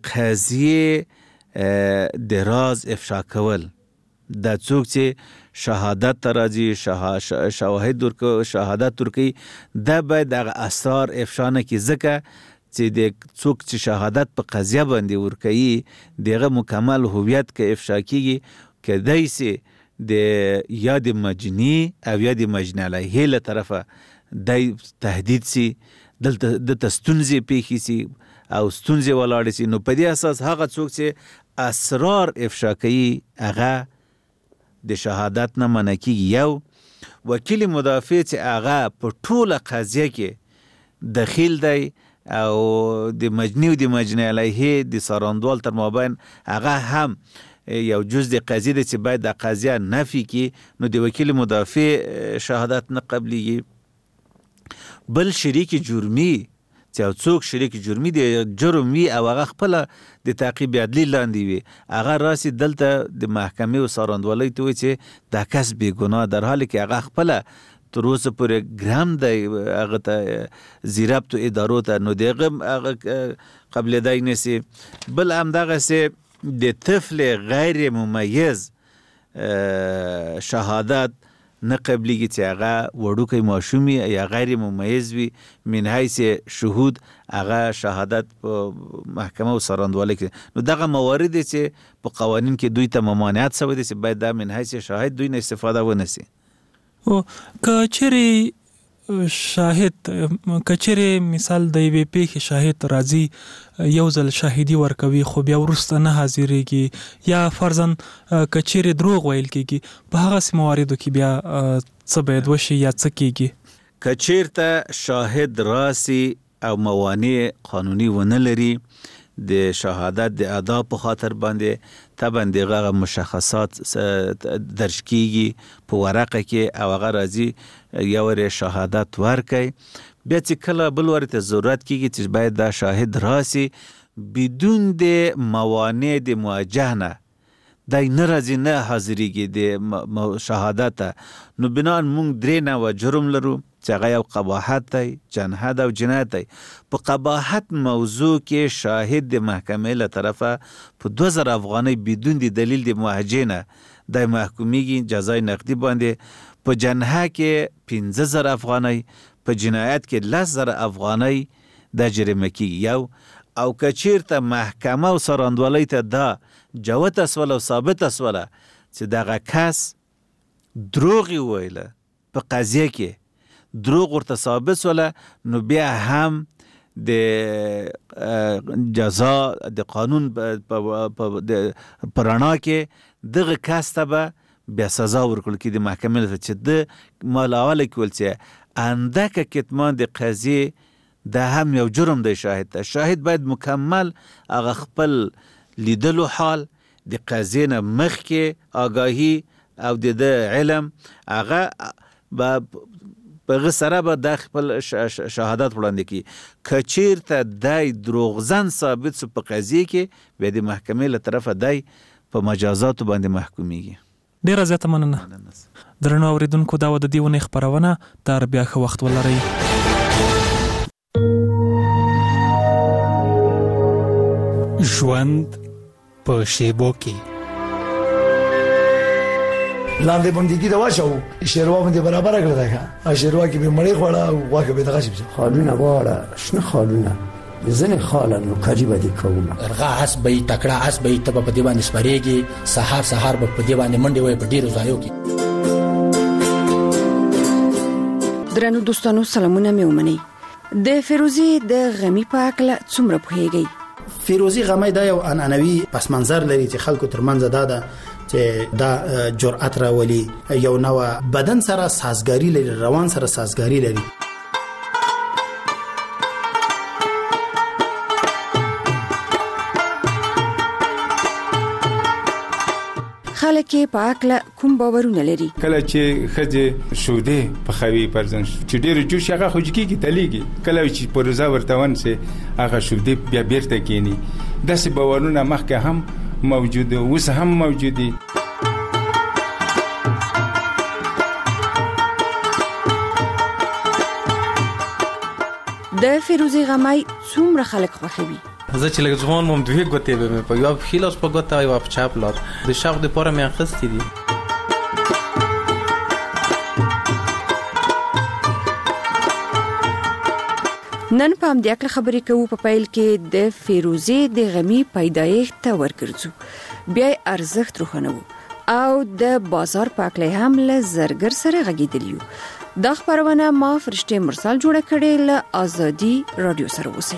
قضیې د راز افشا کول دا څوک چې شهادت ته راځي شهادت ورکوي دا باید هغه اسرار افشا نه کړي ځکه چې د څوک چې شهادت په قضیه باندې ورکوي دغه مکمل هویت که افشا کېږي کیدای سي د یا د مجني او یا د مجني علیه له طرفه د تهدید سي دلته د ستونزې پیښې سي او ستونزې ولاړې سي نو په دې اساس هغه څوک چې اسرار افشا کوي هغه د شهادت نه منع کېږي. یو وکیل مدافع چې هغه په ټوله قضیه کې دخیل دی او د مجني او د مجني علیه د څارندوال تر مابین هغه هم یو جز د قضیه دی چې باید د قضیه نفي کړي نو د وکیل مدافع شهادت نه قبلیږي. بل شریک جرمي چې یو څوک شریک جرمي دی جرم وي او هغه خپله د تعقیب عدلي لاندې وي هغه راسي دلته د محکمې او څارندوالۍ ته وایي چې دا کس بېګناه در حالی کې هغه خپله تر اوسه پورې ګرام دی هغه ته زیربطو ادارو ته نو د هغه قبلېدی نه سي. بل همدغسې د طفل غیر ممیز شهادت نه قبلیږي چې هغه وړوکی ماشوم یا غیر ممیز وي من حیث شهود هغه شهادت په محکمه او څارندوالۍ کې نو دغه موارد چې په قوانین کې دوی ته ممانعت شوی دی چې باید دا من حیث شاهد دوی نه استفاده ونه سي. او که چیرې شاهد کچېرې مثال د یوې پیښې شاهد راځي یو ځل شاهدي ورکوي خو بیا وروسته نه حاضرېږي یا فرضاً کچېرې دروغ ویل کېږي په هغسې مواردو کې بیا څه باید وشي یا څه کېږي؟ کچېرته شاهد راسي او موانع قانوني ونه لري د شهادت د ادا په خاطر باندې طبعا دغه مشخصات درج کیږي په ورقه کې او هغه راځي یو ور شهادت ورکي بیا چې کله بل ورته ضرورت کیږي چې باید دا شاهد راسي بدون د موانع د مواجهه نه دای نه راځي نه حاضرېږي د شهادت نو بنان مونږ درې نوع جرم لرو چې هغه یو قباحت دی جنحت او جنایت دی. په قباحت موضوع کې شاهد د محکمې له طرفه په 2000 افغانۍ بدون د دلیل د موجه نه د محکومیږي جزای نقدي باندې په جنحه کې 15000 افغانۍ په جنایت کې 10000 افغانۍ د جریمه کېږي. یو او کچیرته محکمه او څارندوالۍ ته دا جوت اسوله او ثابت اسوله چې دغه کس دروغ ویله په قضیه کې دروغ ورته ثابت سوله نو بیا هم د جزا د قانون پرانا کې دغه کس ته به بیا سزا ورکول کې د محکمې ته چې د مالاوله کول چې اندکه کتمان د قضیه دا هم یو جرم دی. شاهد باید مکمل هغه خپل لیدلو حال د قضیې نه مخکې آگاهي او د علم هغه په سره به د خپل شهادت وړاندې کی کچیر ته دای دروغزن ثابت سو په قضیه کې به د محکمې له طرفه دای په مجازات باندې محکومیږي. ډیره زیاته مننه. درنو اوریدونکو دا د دې ونې خبرونه تر بیا ښه وخت ولرئ. ژوند په شیبو کې لاندې باندې دا واچو شیروا باندې برابر کړل دا شیروا کې به مړی خوړه واکه به دغه شي خالونه واړه شنه خالونه ځنه خالانو قریبه دي کومه ارغا حسبې تکړه حسبې ته په دې باندې سپریږي سحر به په دې باندې منډي وي په ډیرو ځایو کې. درنو دوستانو سلامونه مې ومنئ. د فیروزي د غمی په اړه څومره پوهیږئ؟ فیروزي غمی دا یو عنعنوي پس منظر لري چې خلکو ترمنځ دا چې دا جرأت راولي یو نو بدن سره سازګاری لري روان سره سازګاری لري. خلک په اکل کوم باورونه لري؟ کله چې خځه شوده په خوي پرځن چې ډېر جوش هغه خوځکی کی تلېږي کله چې پروزا ورتون سي هغه شوده بیا بیرته کینی داسې باورونه مخکې هم موجوده اوس هم موجودي. د فیروزي غمی څومره خلک خوښوي؟ زه چې لږ ځوان مم دوه غوتې به په یو خلاص په غوته او په چاپ لات د شاو د پوره مې اخستې دي. نن په دې اړه خبرې کوو په پیل کې د فیروزي د غمی پیدایښت ته ورګرځو بیا ارزښت روښانو او د بازار په اړه هم له زرګر سره غږیدلیو. دا خبرونه ما فرشته مرسل جوړه کړې له ازادي رادیو سره وسی.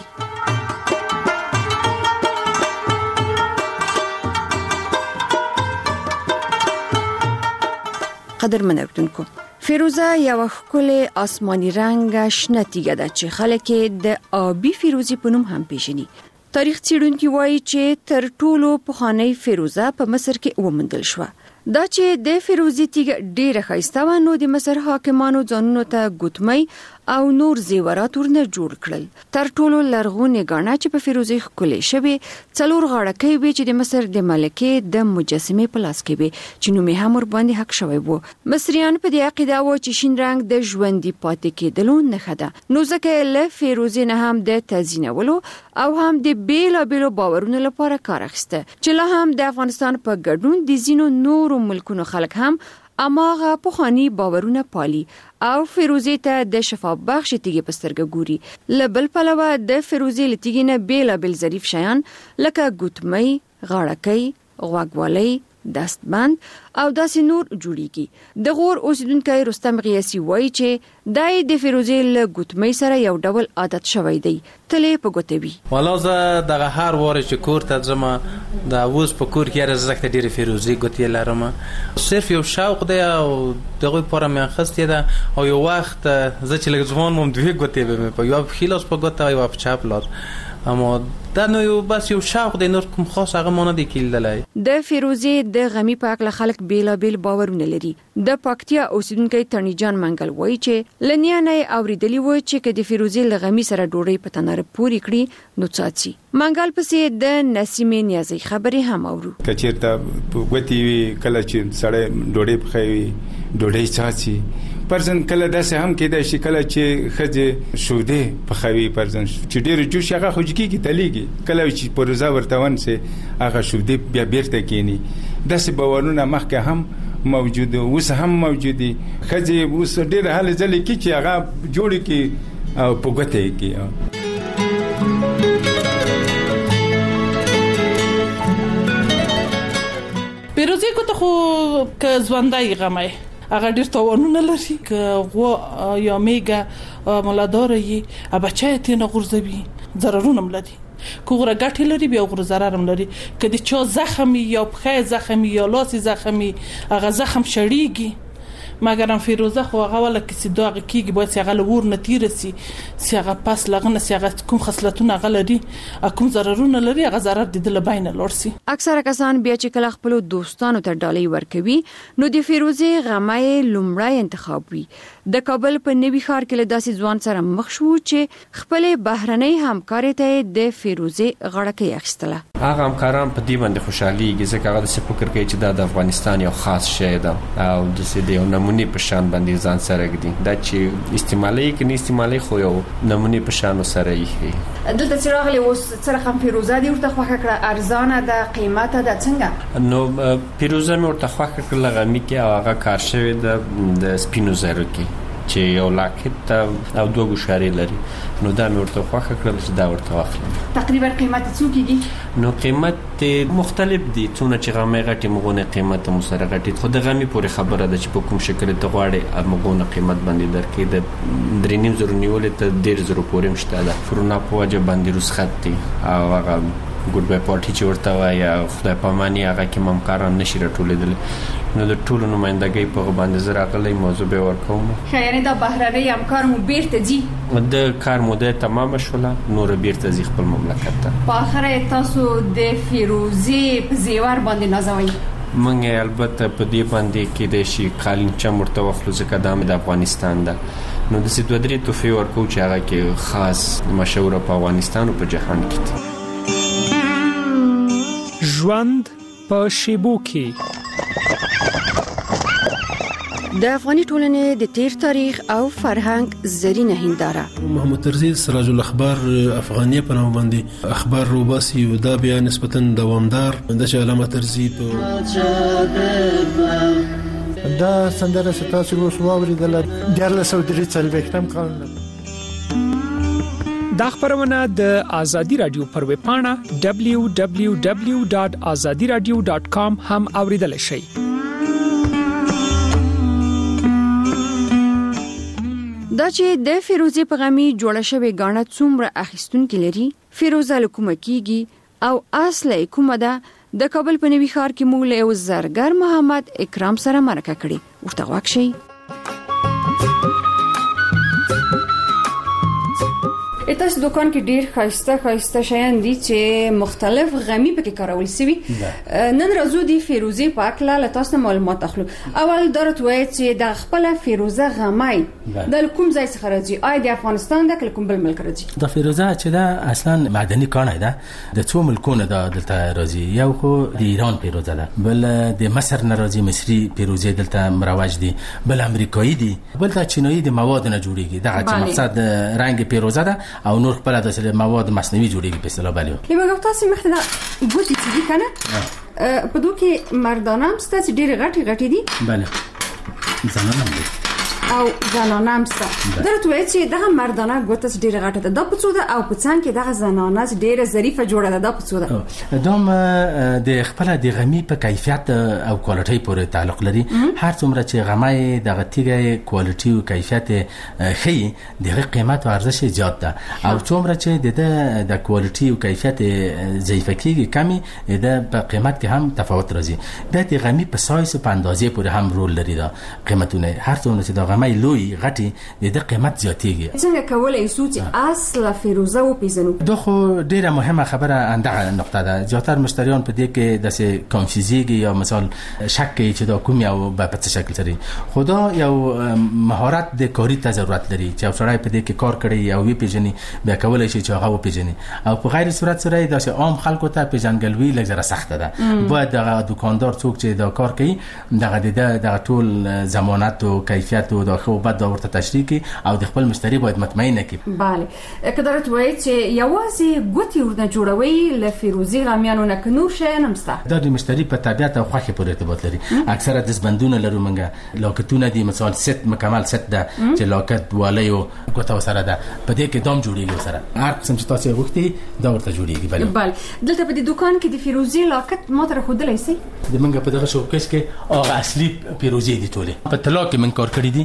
قدرمن اوریدونکو فیروزه یو ښکلی آسماني رنګ شنه تیږه ده چې خلک د آبي فیروزي په نوم هم پیژني. تاریخ څېړونکي وایي چې تر ټولو پخوانۍ فیروزه په مصر کې وموندل شوه. دا چې د فیروزي تیږه ډیره ښایسته و نو د مصر حاکمانو ځانونو ته ګوتمۍ او نور زیورات ورنه جوړ کړل. تر ټولو لرغونې ګاڼه چې په فیروزي ښکلې شوې 4 غاړکۍ وې چې د مصر د ملکې د مجسمې په لاس کې وې چې نوم یې هم ورباندې حق شوی و. مصریان په دې عقیده و چې شین رنګ د ژوندۍ پاتې کېدلو نښه ده نو ځکه له فیروزي نه هم د تزیینولو او هم د بیلابیلو باورونو لپاره کار اخیسته چې لا هم د افغانستان په ګډون د ځینو نورو ملکونو خلک هم اماغه پخوانی باورونه پالي او فیروزي ته د شفا بخش تیږي پسترګه ګوري. لبل پلوه د فیروزي لتیږي نه بیلابیل ظریف شیان لکه ګوتمۍ، غاړکۍ، غوږوالۍ، دستبند او داسې نور جوړیږي. د غور اوسیدونکو رستم غیاسی وایي چې دای د فیروزي له ګوتمۍ سره یو ډول عادت شوی دی تلې په ګوتوي. والا زه دغه هر واره چې کور ته ځم د اوس په کور کې راځه ډېر فیروزي ګوتې لرم صرف یو شوق دی او دغه پوره مې اخستې ده او یو وخت زه چې لږ ځوان مم دوه ګوتې به په یو خلاص په ګوته او په چاپ لات اما دا نو یو بس یو شوق دی نور کوم خاص هغه مونږ دی کېدلای. د فیروزي د غمی په اړه خلک بیلابیل باورونه لري. د پکتیا اوسیدونکو ترنی جان منګل وایي چې لنیا نه اوریدلی و چې د فیروزي له غمی سره ډوډۍ په تنار پوری کړی نو څاڅي. منګل پسې د نسیمه نیازي خبرې هم اورو. کچیرته غوتی کله چې سړی ډوډۍ پخوي ډوډۍ څاڅي پرځن کله داسې هم کېدای شي کله چې خځه شوده پخوي پرځن چې ډېر جوش هغه خوځکی کی تلېږي کله چې پروزا ورتون سي هغه شوده بیا بیرته کینی داسې باورونه مخکې هم موجوده اوس هم موجودي. خځه اوس ډېر حال ځلې کی چې هغه جوړ کی او پوګته کی. پیروزی کو ته خو ک ځوندای غمای هغه ډیر توانونه لري ک غو یا میګه مولادار یي بچای ته نه غورځوي ضررونه ملدي کوغره ګټه لري بیا غور ضرر هم لري کدي چا زخمي یا پخې زخمي یا لاس زخمي هغه زخم شړیږي مګر فیروزه خو هغه ولا کې دوه کېږي باید هغه لور نه تیر سي هغه پاس لغنه هغه کوم خصلتونه غلري کوم ضررونه لري هغه ضرر د لباینه لورسي. اکثره کسان بیا چې کله خپل دوستانو ته ډالۍ ورکوي نو د فیروزه غمای لومړی انتخاب وي. د کابل په نوي ښار کې له داسې ځوان سره مخ شو چې خپل بهرنۍ همکاري ته د فیروزه غړکه اخیستله. هغه همکاران په دې باندې خوشحالي ځکه هغه د فکر کوي چې د افغانستان یو خاص شی ده او د سې یو نمونه په شان باندې ځان سره ګدي دا چې استعمالي کې نه استعمالي خو یو نمونه په شان سره یې دلته چې راغلی اوس سره هم فیروزه دی ورته خوښه کړه ارزانه د قیمته د څنګه نو فیروزه مې ورته خوښه کړه غمی کې او هغه کار شوی د سپینو زرو کې چې یو لاکت او دوه ګوشاري لري نو دا مې ورته خوښه کړل چې دا ورته واخلم. تقریبا قیمت څو کېږي؟ نو قیمت مختلف دي څونه چې غمی غټي مغونه قیمت مو سره غټي خو د غمی پورې خبره ده چې په کوم شکل ته غواړي مغونه قیمت باندې درکې د 3.5 نیولې ته 1.5 پورې مشته ده فرونا په وجه باندې رسخت دي او هغه ګډ بای پارټي چې ورته وایي خدای پاماني هغه کې ممکن نشي راټولېدل نو د ټولو نمائندګۍ په باندې زرا غلې موضوع به ورکوم. خیانه د بهرنۍ همکار مو بیرته دي د کار موده تمام شوله نور بیرته ځي خپل مملکت ته. په اخر تاسو د فیروزه په زیور باندې نازوي منګه البته په دې باندې کې د شي قالین چا مرته وخلو ځکه د افغانستان ده نو د سې دوه درې توفي ورکو چې هغه کې خاص مشهور په افغانستان او په جهان کې ژوند په شیبو کې د افغاني ټولنې د تیر تاریخ او فرهنګ زرینه هنداره محمد ترزی سراج الاخبار افغانیه په نوم باندې اخبار روباسي او دا بیا نسبتا دوامدار د علامه ترزی په دا سندره ستاسو اوس واوریدل د 1943 کال دا خبرونه د آزادی رادیو پر ویب پاڼه www.azadiradio.com هم اوریدل شئ. دا چې د فیروزه په غمی جوړه شوی غاڼه څومره اخیستونکو لري فیروزه لکومه کیږي او اصله کومه ده د کابل په نوي ښار کې موږ له زرګر محمد اکرام سره مرکه کړې ورته واکشي. تاسو دکان کې ډیر خاصه شیان دي چې مختلف غمی پکې کارول شوی. نن راځو دی فیروزه پاک لا تاسو معلومات اخلو. اول درته وایي چې د خپل فیروزه غمای د کوم ځای څخه راځي؟ آی د افغانستان د کوم بل ملک راځي؟ د فیروزه چې دا اصلا معدني کانه ده د څو ملکونو دلته راځي. یو خو د ایران فیروزه ده بل د مصر نه راځي مصري فیروزه دلته مروج دي بل امریکایي دي بل د چینایي د مواد نه جوړیږي. دا چې مقصد رنگ فیروزه ده او نور خپل د مواد مصنوعي جوړیږي په اصطلاح باندې. لمګو تاسو مخته دا ګوتې چې کنه په دوه کې مردانه هم ستاسو ډېر غټي دي. بله زنانه دي او زنانه هم ست درته وایي چې دغه مردانه ګوتس ډیره غټه ده د پڅو ده او پڅان کې دغه زنانه ډیره ظریفه جوړه ده د پڅو ده دوم د خپل د غمی په کیفیت او کوالټي پورې تعلق لري. هر څومره چې غمای د غتیګه کوالټي او کیفیت خي د قیمت او ارزش زیات ده او څومره چې د کوالټي او کیفیت ضعیفه کیږي کمی د په قیمت کې هم تفاوت راځي. د غمی په سایز په اندازې پورې هم رول لري دا قیمتونه. هر څومره چې غمای لوی غټي د قیمت زیاتېږي. څنګه کولای شو چې اصل فیروزه و پیژنو؟ دا خو ډیره مهمه خبره اندغه نقطه ده. زیاتره مشتریان په دې کې د کنفیوزیږي یا مثال شک کوي چې دا کوم یو په څه شکل سره خدا یو مهارت د کاری ته ضرورت لري چې افسرای په دې کې کار کړي او وی پیژني بیا کولای شي چې هغه و پیژني او په غیر صورت سره دا چې عام خلکو ته پیژنګلوي لږ سخته ده. باید د دکاندار څوک چې دا کار کوي دغه ټول ضمانت او کیفیت او د خو بعد دا ورته تشریح کی او د خپل مشتری باید مطمئن کی. bale کدارت وای چې یوازې ګوتی ورنه جوړوي ل فیروزي غامیانو نه کنور شي نمسته. دا د مشتری په طبيعت او خوخه پورې ارتباط لري. اکثره د زبندونه لرو منګه لاکتونه دي مثال ست مکمل ست ده چې لاکت والیو ګوته سره ده په دې کې دام جوړیږي سره هر قسم چې تاسو وختي دا ورته جوړیږي. bale دلته په دې دکان کې د فیروزي لاکت ماتره خودلای سي د منګه په دغه شوکیس کې او اصلي فیروزي دي ټوله په طلا کې من کار کړی دي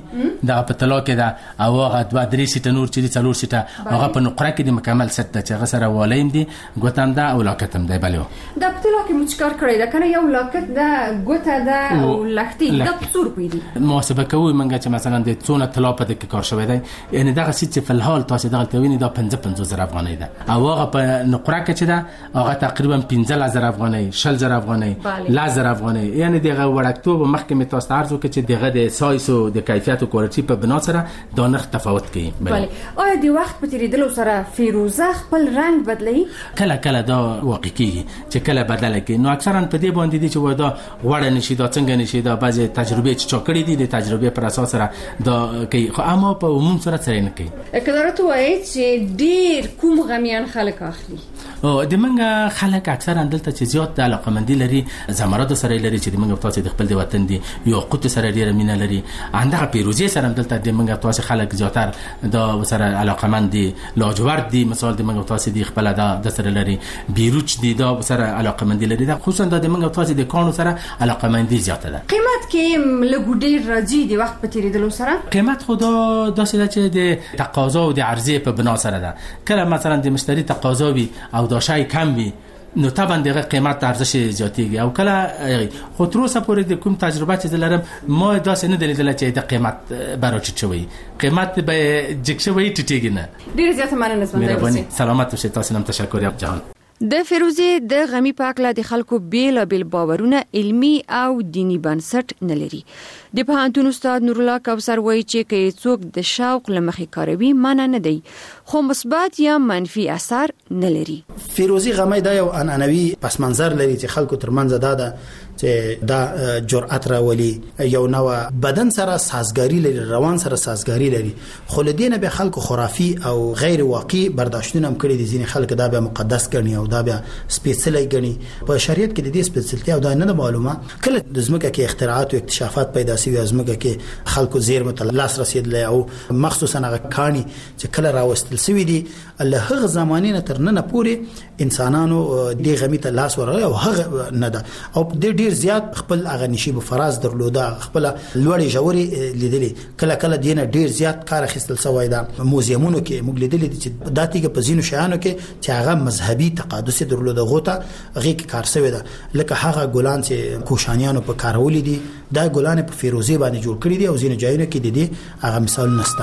دا په طلا کې دا او هغه 2-3 سیټه نور چې 4 سیټه هغه په نقره کې د مکمل ست چې هغه سره والیم دي ګوتم دا او لاکتم دی بلو دا په طلا کې مچکار کړی دا کنه یو لاکت دا ګوته دا او لختي دا څور پیدي محاسبه کوي منګه چې مثلا د څونه طلا په دې کې کار شوی دی یعنی دا سیټ په الحال تاسو دغه تویني دا 55,000 افغانۍ ده او هغه په نقره کې چې دا هغه تقریبا 15,000 افغانۍ 60,000 افغانۍ 10,000 افغانۍ یعنی دغه وړکتوب محکمه تاسو ارزو کې چې دغه د سایز او د کیفیت او کوالټي په بنا سره دا نرخ تفاوت کوي بله آیا د وخت په تیریدلو سره فیروزه خپل رنگ بدلوي کله کله دا واقع کیږي چې کله بدله کوي نو اکثرا په دې باندې دي چې ودا وړه نشي دا څنګه نشي دا بعضی تجربه چې چاکړې دي د تجربه پر اساس سره دا کوي خو اما په عموم سره نه کوي کله وایي چې ډیر کوم غمیان خلک اخلي او د منګه خلک اکثرا دلته چې زیات د علاقمندي لري زمرد سره لري چې د منګه تاسو د خپل د وطن دي یو قوت سره ډیره مینه لري انده پیروزي سره دلته د منګه تاسو خلک زیاتر دا سره علاقمند دي لاجورد دي مثال د منګه تاسو د خپل د سره لري بیروچ دي دا سره علاقمندي لري دا خصوصا د منګه تاسو د کانو سره علاقمندي زیاته ده قیمت کې لګوډي راځي د وخت په تیریدلو سره قیمت خدا داسې ده چې د تقاضا او د عرضه په بنا سره ده کله مثلا د مشتری تقاضا وي او دا شای کم وي نو طبعا دغه قیمت ارزش زیاتیږي او کله خو تر اوسه پورې د کوم تجربه چې لرم ما داسې نه دلیدل چې د قیمت براچت شوی قیمت به جګ شوی ټیټیږي نه ډیر زیات مننه مهرباني سلامت اوسئ تاسو نن تشکر یا جهان د فیروزه د غمی پاکله د خلکو بیل باورونه علمی او دینی بنسټ نه لري د پوهنتون استاد نور الله کوثر وایي چې کې څوک د شوق لمخې کاروي معنی نه دی خو مثبت یا منفي اثر نه لري فیروزه غمی دا یو انانوي پس منظر لري چې خلکو ترمنځ دا چې دا جرأت راولي یو نو بدن سره سازګاری لري روان سره سازګاری لري خو لدینه به خلکو خرافي او غیر واقعي برداشتونه هم کړی دي ځینې خلک دا به مقدس ګڼي او دا به سپیڅلی ګڼي په شریعت کې د دې سپیڅلتیا او دا نه معلومه کله د زمکه کې اختراعات او اکتشافات پیدا شوي زمکه کې خلکو زیرمه ته لاس رسیدلی او مخصوصا هغه کانی چې کله راوستل شوی دي الله هغه زمانه نه تر نن پورې انسانانو د غمی ته لاس ورغلی او هغه نه ده او د ډیر زیات خپل هغه نشي په فراز درلوده خپل لوړې جوړې لیدلې کله دینه ډیر زیات کار اخیستل سوی ده موزیمونو کې موږ لیدلې چې داتیګه په زینو شیانو کې چې هغه مذهبي تقدس درلوده غوته هغه کې کار سوی ده لکه هغه ګلان چې کوشانیانو په کارولې دي دا ګلان په فیروزه باندې جوړ کړی دي او زینو ځایونو کې دي هغه مثال نسته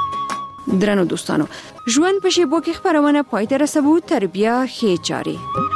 درنو دوستانو ژوند په شیبو کې خبرونه پای ته رسوو تربیه خې چاري